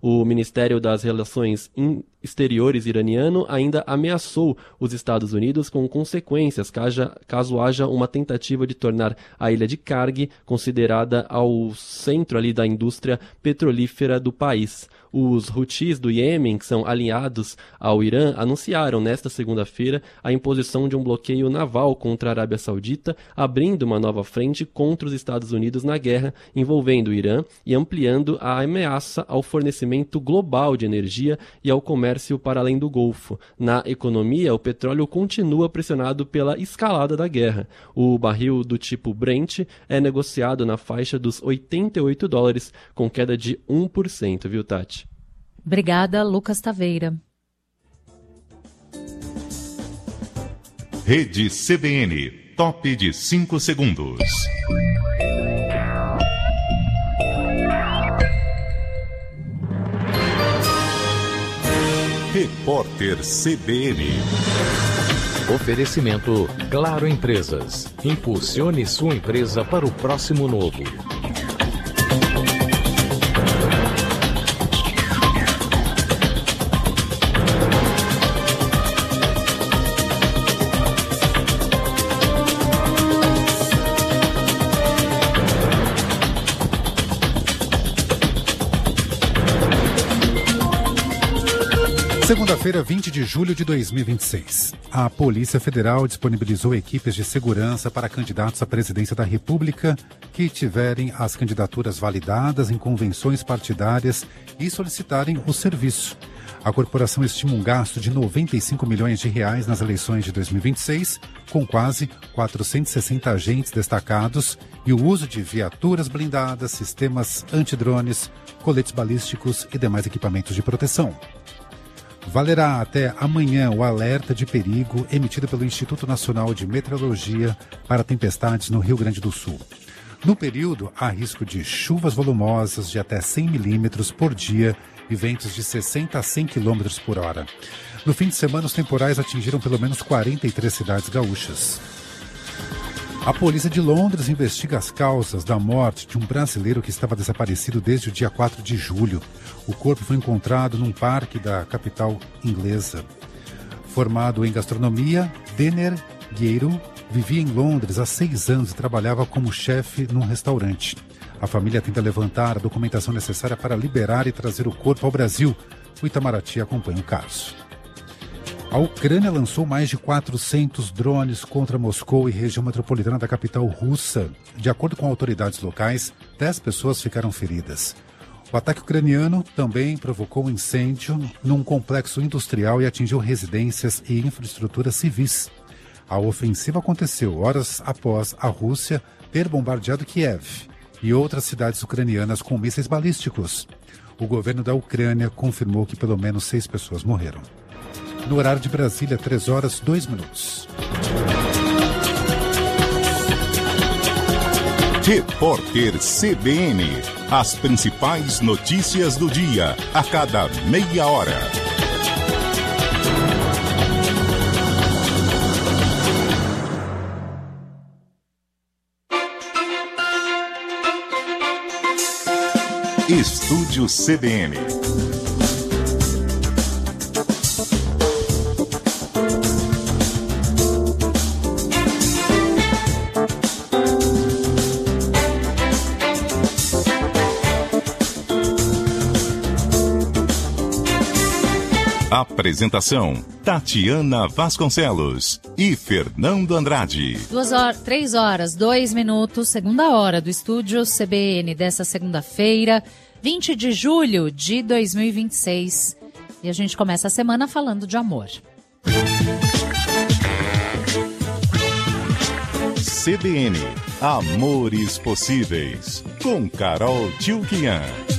O Ministério das Relações Exteriores iraniano ainda ameaçou os Estados Unidos com consequências caso, caso haja uma tentativa de tornar a ilha de Karg considerada ao centro ali da indústria petrolífera do país. Os Houthis do Iêmen, que são alinhados ao Irã, anunciaram nesta segunda-feira a imposição de um bloqueio naval contra a Arábia Saudita, abrindo uma nova frente contra os Estados Unidos na guerra envolvendo o Irã e ampliando a ameaça ao fornecimento global de energia e ao comércio para além do Golfo. Na economia, o petróleo continua pressionado pela escalada da guerra. O barril do tipo Brent é negociado na faixa dos oitenta e oito dólares, com queda de um por cento, viu, Tati? Obrigada, Lucas Taveira. Rede C B N, top de cinco segundos. Repórter C B N. Oferecimento Claro Empresas. Impulsione sua empresa para o próximo novo. Segunda-feira, vinte de julho de dois mil e vinte e seis. A Polícia Federal disponibilizou equipes de segurança para candidatos à presidência da República que tiverem as candidaturas validadas em convenções partidárias e solicitarem o serviço. A corporação estima um gasto de noventa e cinco milhões de reais nas eleições de dois mil e vinte e seis, com quase quatrocentos e sessenta agentes destacados e o uso de viaturas blindadas, sistemas antidrones, coletes balísticos e demais equipamentos de proteção. Valerá até amanhã o alerta de perigo emitido pelo Instituto Nacional de Meteorologia para tempestades no Rio Grande do Sul. No período, há risco de chuvas volumosas de até cem milímetros por dia e ventos de sessenta a cem quilômetros por hora. No fim de semana, os temporais atingiram pelo menos quarenta e três cidades gaúchas. A polícia de Londres investiga as causas da morte de um brasileiro que estava desaparecido desde o dia quatro de julho. O corpo foi encontrado num parque da capital inglesa. Formado em gastronomia, Denner Gueiro vivia em Londres há seis anos e trabalhava como chefe num restaurante. A família tenta levantar a documentação necessária para liberar e trazer o corpo ao Brasil. O Itamaraty acompanha o caso. A Ucrânia lançou mais de quatrocentos drones contra Moscou e região metropolitana da capital russa. De acordo com autoridades locais, dez pessoas ficaram feridas. O ataque ucraniano também provocou um incêndio num complexo industrial e atingiu residências e infraestruturas civis. A ofensiva aconteceu horas após a Rússia ter bombardeado Kiev e outras cidades ucranianas com mísseis balísticos. O governo da Ucrânia confirmou que pelo menos seis pessoas morreram. No horário de Brasília, três horas, dois minutos. Repórter C B N. As principais notícias do dia, a cada meia hora. Estúdio C B N. Apresentação: Tatiana Vasconcelos e Fernando Andrade. Duas horas, três horas, dois minutos, segunda hora do estúdio C B N dessa segunda-feira, vinte de julho de dois mil e vinte e seis. E a gente começa a semana falando de amor. C B N Amores Possíveis, com Carol Tchulkian.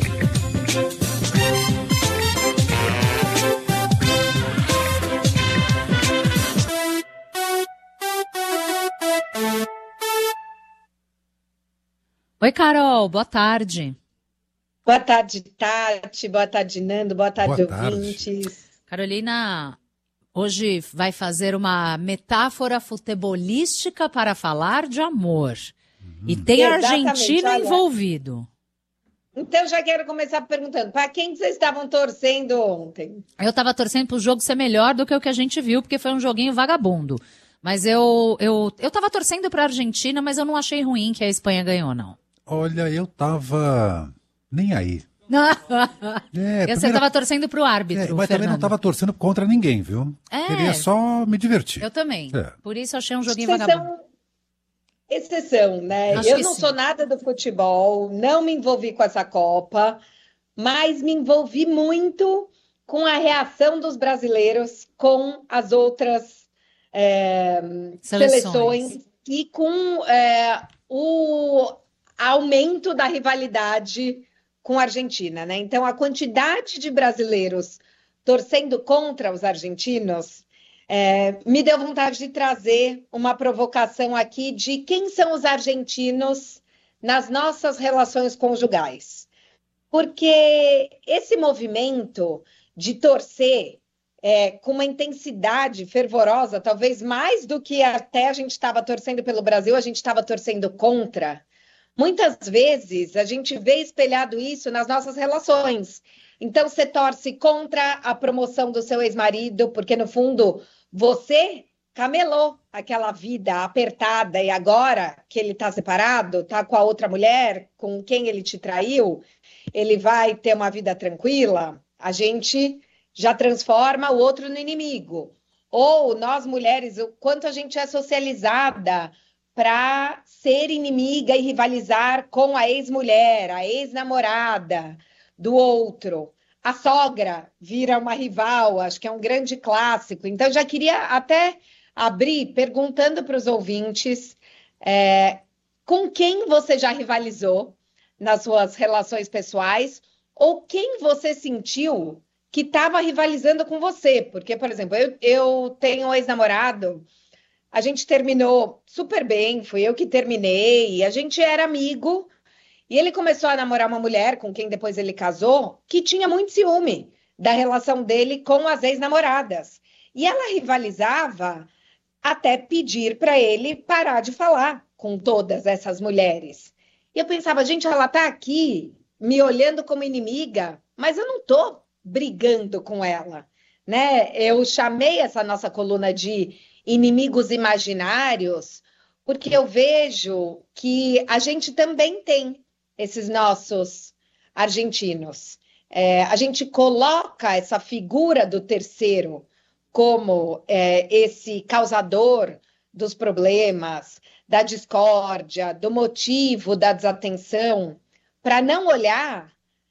Oi, Carol, boa tarde. Boa tarde, Tati, boa tarde, Nando, boa tarde, boa ouvintes. Tarde. Carolina, hoje vai fazer uma metáfora futebolística para falar de amor. Uhum. E tem a Argentina olha, envolvido. Então já quero começar perguntando, para quem vocês estavam torcendo ontem? Eu estava torcendo para o jogo ser melhor do que o que a gente viu, porque foi um joguinho vagabundo. Mas eu eu eu estava torcendo para a Argentina, mas eu não achei ruim que a Espanha ganhou, não. Olha, eu tava nem aí. É, eu você estava torcendo para o árbitro, é, mas Fernando. também não estava torcendo contra ninguém, viu? É. Queria só me divertir. Eu também. É. Por isso eu achei um joguinho Vocês vagabundo. são exceção, né? Acho eu que não sim. sou nada do futebol, não me envolvi com essa Copa, mas me envolvi muito com a reação dos brasileiros com as outras é, seleções. seleções e com é, o aumento da rivalidade com a Argentina, né? Então, a quantidade de brasileiros torcendo contra os argentinos é, me deu vontade de trazer uma provocação aqui de quem são os argentinos nas nossas relações conjugais. Porque esse movimento de torcer é, com uma intensidade fervorosa, talvez mais do que até a gente estava torcendo pelo Brasil, a gente estava torcendo contra. Muitas vezes a gente vê espelhado isso nas nossas relações. Então você torce contra a promoção do seu ex-marido, porque no fundo você camelou aquela vida apertada e agora que ele está separado, está com a outra mulher, com quem ele te traiu, ele vai ter uma vida tranquila, a gente já transforma o outro no inimigo. Ou nós mulheres, o quanto a gente é socializada para ser inimiga e rivalizar com a ex-mulher, a ex-namorada do outro. A sogra vira uma rival, acho que é um grande clássico. Então, já queria até abrir perguntando para os ouvintes é, com quem você já rivalizou nas suas relações pessoais ou quem você sentiu que estava rivalizando com você. Porque, por exemplo, eu, eu tenho um ex-namorado. A gente terminou super bem, fui eu que terminei, a gente era amigo, e ele começou a namorar uma mulher com quem depois ele casou, que tinha muito ciúme da relação dele com as ex-namoradas. E ela rivalizava até pedir para ele parar de falar com todas essas mulheres. E eu pensava, gente, ela está aqui me olhando como inimiga, mas eu não estou brigando com ela, né? Eu chamei essa nossa coluna de inimigos imaginários, porque eu vejo que a gente também tem esses nossos argentinos. É, a gente coloca essa figura do terceiro como é, esse causador dos problemas, da discórdia, do motivo da desatenção, para não olhar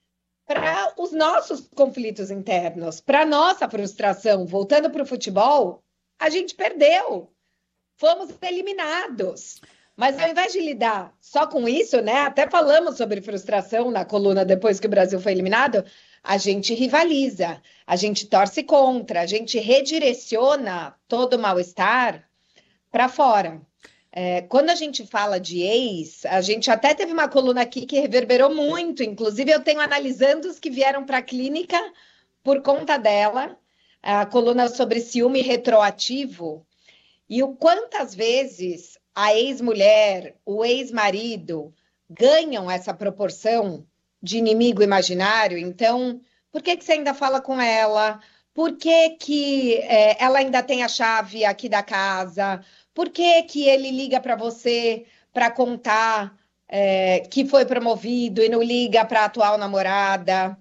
para os nossos conflitos internos, para a nossa frustração. Voltando para o futebol, a gente perdeu, fomos eliminados. Mas ao invés de lidar só com isso, né? Até falamos sobre frustração na coluna depois que o Brasil foi eliminado, a gente rivaliza, a gente torce contra, a gente redireciona todo o mal-estar para fora. É, quando a gente fala de ex, a gente até teve uma coluna aqui que reverberou muito, inclusive eu tenho analisandos que vieram para a clínica por conta dela, a coluna sobre ciúme retroativo, e o quantas vezes a ex-mulher, o ex-marido ganham essa proporção de inimigo imaginário. Então, por que, que você ainda fala com ela? Por que, que é, ela ainda tem a chave aqui da casa? Por que, que ele liga para você para contar é, que foi promovido e não liga para a atual namorada?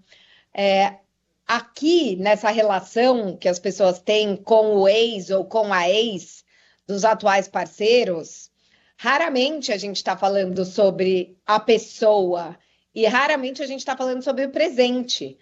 É, aqui, nessa relação que as pessoas têm com o ex ou com a ex dos atuais parceiros, raramente a gente está falando sobre a pessoa e raramente a gente está falando sobre o presente.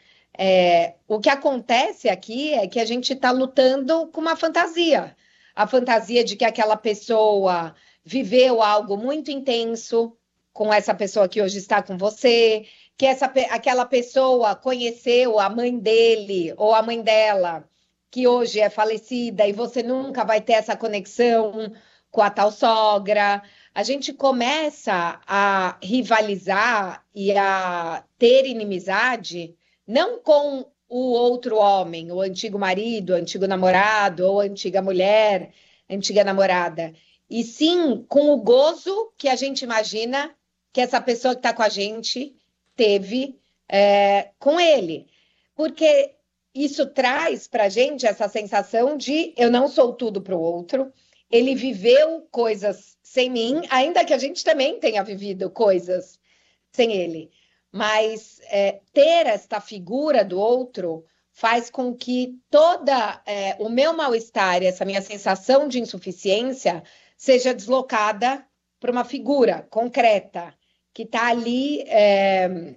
É, o que acontece aqui é que a gente está lutando com uma fantasia. A fantasia de que aquela pessoa viveu algo muito intenso com essa pessoa que hoje está com você, que essa, aquela pessoa conheceu a mãe dele ou a mãe dela, que hoje é falecida, e você nunca vai ter essa conexão com a tal sogra. A gente começa a rivalizar e a ter inimizade, não com o outro homem, o antigo marido, o antigo namorado, ou a antiga mulher, a antiga namorada, e sim com o gozo que a gente imagina que essa pessoa que está com a gente teve é, com ele. Porque isso traz para a gente essa sensação de eu não sou tudo para o outro, ele viveu coisas sem mim, ainda que a gente também tenha vivido coisas sem ele. Mas é, ter esta figura do outro faz com que toda é, o meu mal-estar, essa minha sensação de insuficiência, seja deslocada para uma figura concreta, que está ali é,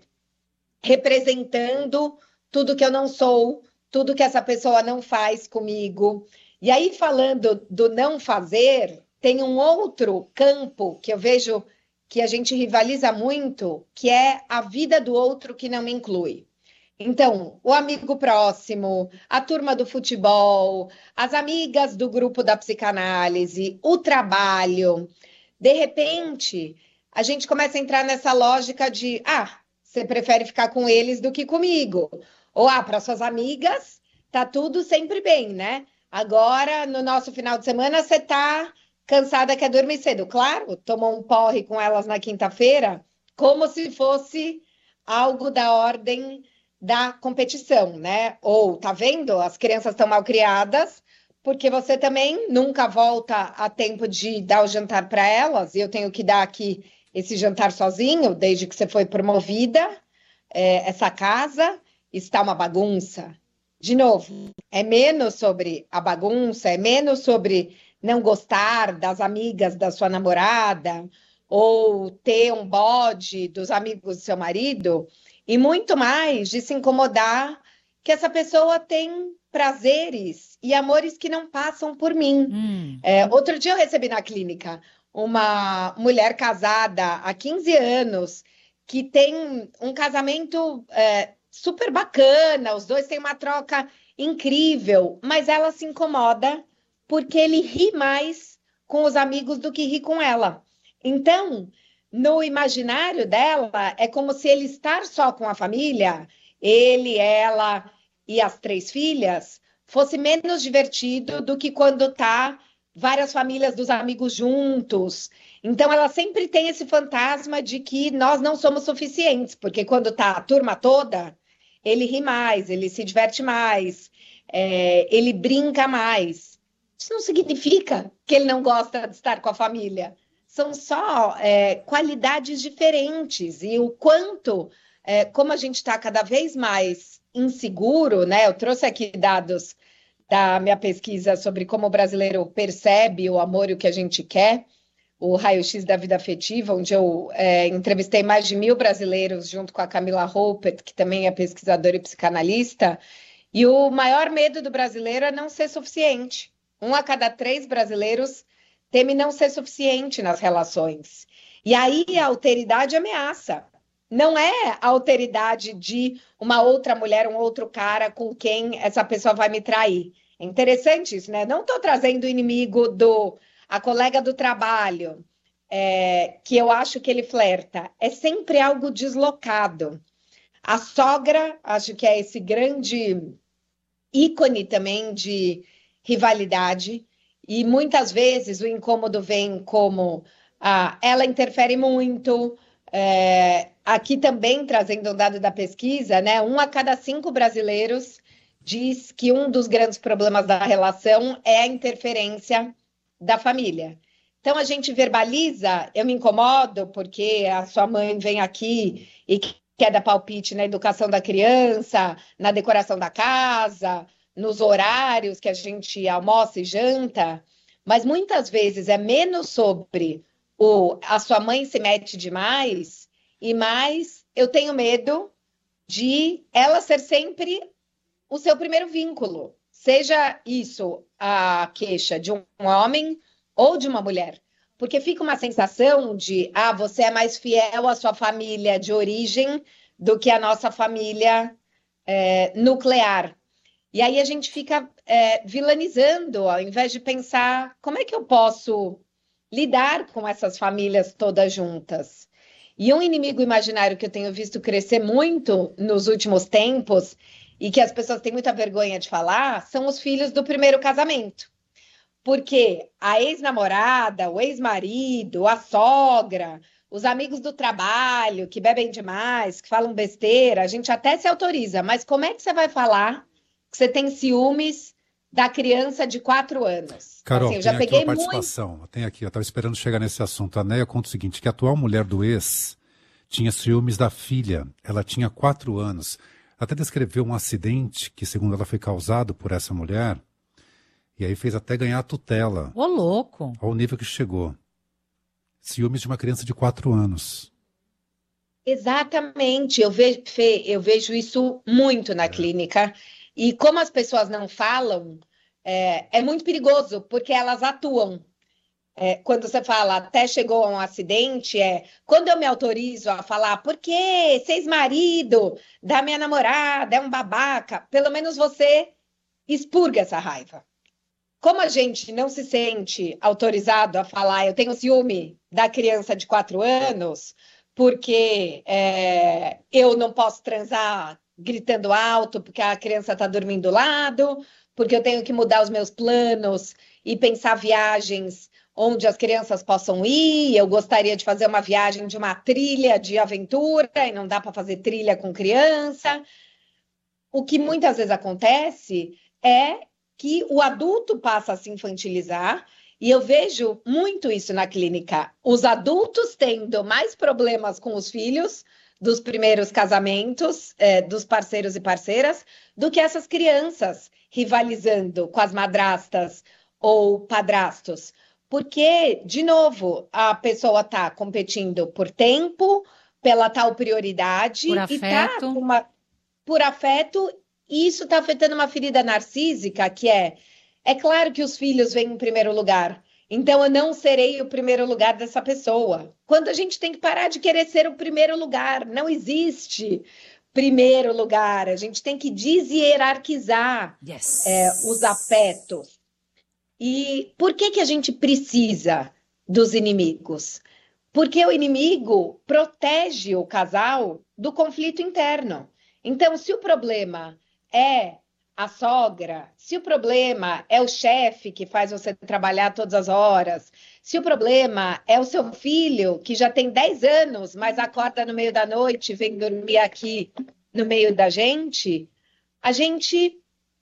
representando tudo que eu não sou, tudo que essa pessoa não faz comigo. E aí, falando do não fazer, tem um outro campo que eu vejo que a gente rivaliza muito, que é a vida do outro que não me inclui. Então, o amigo próximo, a turma do futebol, as amigas do grupo da psicanálise, o trabalho. De repente, a gente começa a entrar nessa lógica de, ah, você prefere ficar com eles do que comigo. Ou, ah, para suas amigas, tá tudo sempre bem, né? Agora, no nosso final de semana, você tá cansada, quer dormir cedo. Claro, tomou um porre com elas na quinta-feira, como se fosse algo da ordem da competição, né? Ou, tá vendo? As crianças estão mal criadas, porque você também nunca volta a tempo de dar o jantar para elas, e eu tenho que dar aqui esse jantar sozinho, desde que você foi promovida, é, essa casa está uma bagunça. De novo, é menos sobre a bagunça, é menos sobre não gostar das amigas da sua namorada, ou ter um bode dos amigos do seu marido, e muito mais de se incomodar que essa pessoa tem prazeres e amores que não passam por mim. Hum. É, outro dia eu recebi na clínica uma mulher casada há quinze anos, que tem um casamento é, super bacana, os dois têm uma troca incrível, mas ela se incomoda porque ele ri mais com os amigos do que ri com ela. Então, no imaginário dela, é como se ele estar só com a família, ele, ela e as três filhas, fosse menos divertido do que quando tá várias famílias dos amigos juntos. Então, ela sempre tem esse fantasma de que nós não somos suficientes, porque quando tá a turma toda, ele ri mais, ele se diverte mais, é, ele brinca mais. Isso não significa que ele não gosta de estar com a família. São só é, qualidades diferentes. E o quanto, é, como a gente está cada vez mais inseguro, né? Eu trouxe aqui dados da minha pesquisa sobre como o brasileiro percebe o amor e o que a gente quer, o raio-x da vida afetiva, onde eu é, entrevistei mais de mil brasileiros junto com a Camila Hoppert, que também é pesquisadora e psicanalista, e o maior medo do brasileiro é não ser suficiente. Um a cada três brasileiros teme não ser suficiente nas relações. E aí a alteridade ameaça. Não é a alteridade de uma outra mulher, um outro cara com quem essa pessoa vai me trair. É interessante isso, né? Não estou trazendo o inimigo do... a colega do trabalho, é, que eu acho que ele flerta. É sempre algo deslocado. A sogra, acho que é esse grande ícone também de rivalidade, e muitas vezes o incômodo vem como ah, ela interfere muito. É, aqui também, trazendo um dado da pesquisa, né, um a cada cinco brasileiros diz que um dos grandes problemas da relação é a interferência da família. Então, a gente verbaliza, eu me incomodo porque a sua mãe vem aqui e quer dar palpite na educação da criança, na decoração da casa, nos horários que a gente almoça e janta, mas muitas vezes é menos sobre o a sua mãe se mete demais e mais eu tenho medo de ela ser sempre o seu primeiro vínculo, seja isso a queixa de um homem ou de uma mulher, porque fica uma sensação de, ah, você é mais fiel à sua família de origem do que a nossa família é, nuclear. E aí a gente fica é, vilanizando, ao invés de pensar como é que eu posso lidar com essas famílias todas juntas. E um inimigo imaginário que eu tenho visto crescer muito nos últimos tempos e que as pessoas têm muita vergonha de falar são os filhos do primeiro casamento. Porque a ex-namorada, o ex-marido, a sogra, os amigos do trabalho, que bebem demais, que falam besteira, a gente até se autoriza, mas como é que você vai falar que você tem ciúmes da criança de quatro anos? Carol, assim, eu já tem peguei aqui uma participação. muito... Tem aqui, eu estava esperando chegar nesse assunto. A Neia conta o seguinte, que a atual mulher do ex tinha ciúmes da filha. Ela tinha quatro anos. Até descreveu um acidente que, segundo ela, foi causado por essa mulher. E aí fez até ganhar a tutela. Ô, louco! Ao nível que chegou. Ciúmes de uma criança de quatro anos. Exatamente. Eu vejo, Fê, eu vejo isso muito na clínica. E como as pessoas não falam, é, é muito perigoso, porque elas atuam. É, quando você fala, até chegou a um acidente, é quando eu me autorizo a falar, porque ex-marido da minha namorada é um babaca, pelo menos você expurga essa raiva. Como a gente não se sente autorizado a falar, eu tenho ciúme da criança de quatro anos, porque é, eu não posso transar gritando alto, porque a criança está dormindo do lado, porque eu tenho que mudar os meus planos e pensar viagens onde as crianças possam ir. Eu gostaria de fazer uma viagem de uma trilha de aventura e não dá para fazer trilha com criança. O que muitas vezes acontece é que o adulto passa a se infantilizar, e eu vejo muito isso na clínica. Os adultos tendo mais problemas com os filhos dos primeiros casamentos, é, dos parceiros e parceiras, do que essas crianças rivalizando com as madrastas ou padrastos. Porque, de novo, a pessoa está competindo por tempo, pela tal prioridade, por e afeto, tá uma, por afeto, e isso está afetando uma ferida narcísica, que é, é claro que os filhos vêm em primeiro lugar, então eu não serei o primeiro lugar dessa pessoa. Quando a gente tem que parar de querer ser o primeiro lugar, não existe primeiro lugar, a gente tem que deshierarquizar yes. é, os afetos. E por que que a gente precisa dos inimigos? Porque o inimigo protege o casal do conflito interno. Então, se o problema é a sogra, se o problema é o chefe que faz você trabalhar todas as horas, se o problema é o seu filho que já tem dez anos, mas acorda no meio da noite e vem dormir aqui no meio da gente, a gente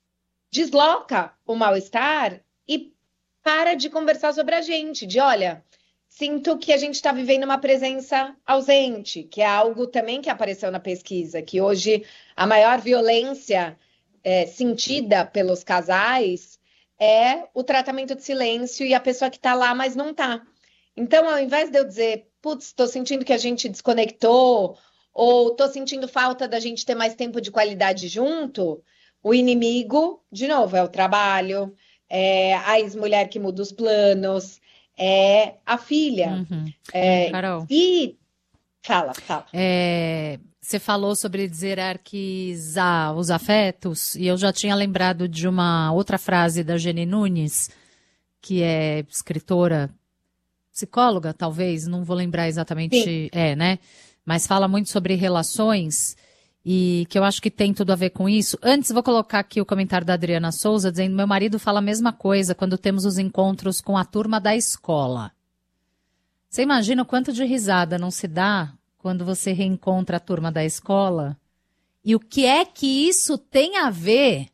desloca o mal-estar e para de conversar sobre a gente, de olha, sinto que a gente está vivendo uma presença ausente, que é algo também que apareceu na pesquisa, que hoje a maior violência é, sentida pelos casais é o tratamento de silêncio e a pessoa que está lá, mas não está. Então, ao invés de eu dizer, putz, estou sentindo que a gente desconectou, ou estou sentindo falta da gente ter mais tempo de qualidade junto, o inimigo, de novo, é o trabalho, é a ex-mulher que muda os planos, é a filha. Uhum. É, Carol. E fala, fala. É, você falou sobre hierarquizar os afetos, e eu já tinha lembrado de uma outra frase da Jenny Nunes, que é escritora, psicóloga, talvez, não vou lembrar exatamente, Sim. é, né? Mas fala muito sobre relações, e que eu acho que tem tudo a ver com isso. Antes, vou colocar aqui o comentário da Adriana Souza, dizendo, meu marido fala a mesma coisa quando temos os encontros com a turma da escola. Você imagina o quanto de risada não se dá quando você reencontra a turma da escola? E o que é que isso tem a ver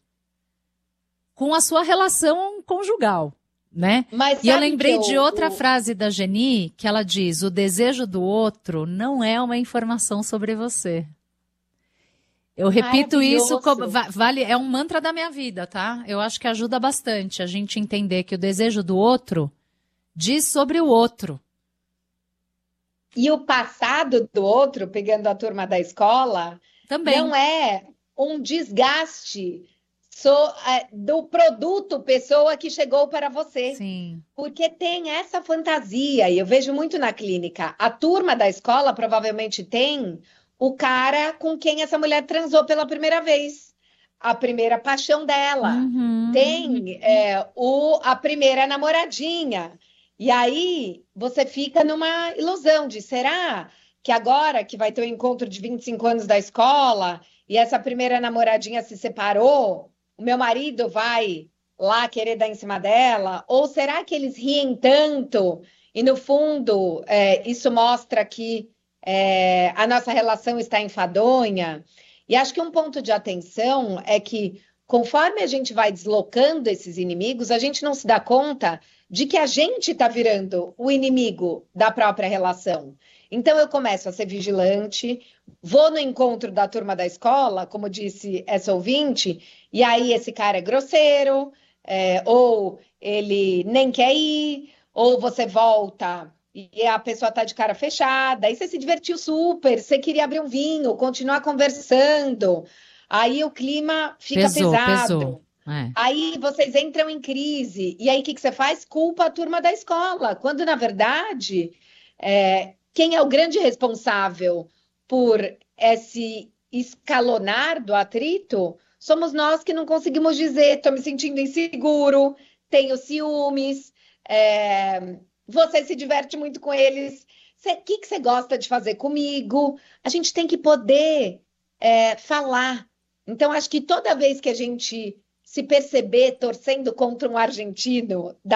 com a sua relação conjugal, né? Mas e eu lembrei eu, de outra eu... frase da Geni, que ela diz, o desejo do outro não é uma informação sobre você. Eu repito isso, como, vale, é um mantra da minha vida, tá? Eu acho que ajuda bastante a gente entender que o desejo do outro diz sobre o outro. E o passado do outro, pegando a turma da escola, também não é um desgaste so, é, do produto pessoa que chegou para você. Sim. Porque tem essa fantasia, e eu vejo muito na clínica. A turma da escola provavelmente tem o cara com quem essa mulher transou pela primeira vez. A primeira paixão dela. Uhum. Tem é, o, a primeira namoradinha. E aí você fica numa ilusão de, será que agora que vai ter o encontro de vinte e cinco anos da escola e essa primeira namoradinha se separou, o meu marido vai lá querer dar em cima dela? Ou será que eles riem tanto e no fundo é, isso mostra que é, a nossa relação está enfadonha. E acho que um ponto de atenção é que, conforme a gente vai deslocando esses inimigos, a gente não se dá conta de que a gente está virando o inimigo da própria relação. Então, eu começo a ser vigilante, vou no encontro da turma da escola, como disse essa ouvinte, e aí esse cara é grosseiro, é, ou ele nem quer ir, ou você volta e a pessoa está de cara fechada, aí você se divertiu super, você queria abrir um vinho, continuar conversando, aí o clima fica pesou, pesado. Pesou. É. Aí vocês entram em crise, e aí o que, que você faz? Culpa a turma da escola, quando na verdade, é, quem é o grande responsável por esse escalonar do atrito somos nós que não conseguimos dizer, estou me sentindo inseguro, tenho ciúmes, é, você se diverte muito com eles, o que, que você gosta de fazer comigo? A gente tem que poder é, falar. Então, acho que toda vez que a gente se perceber torcendo contra um argentino da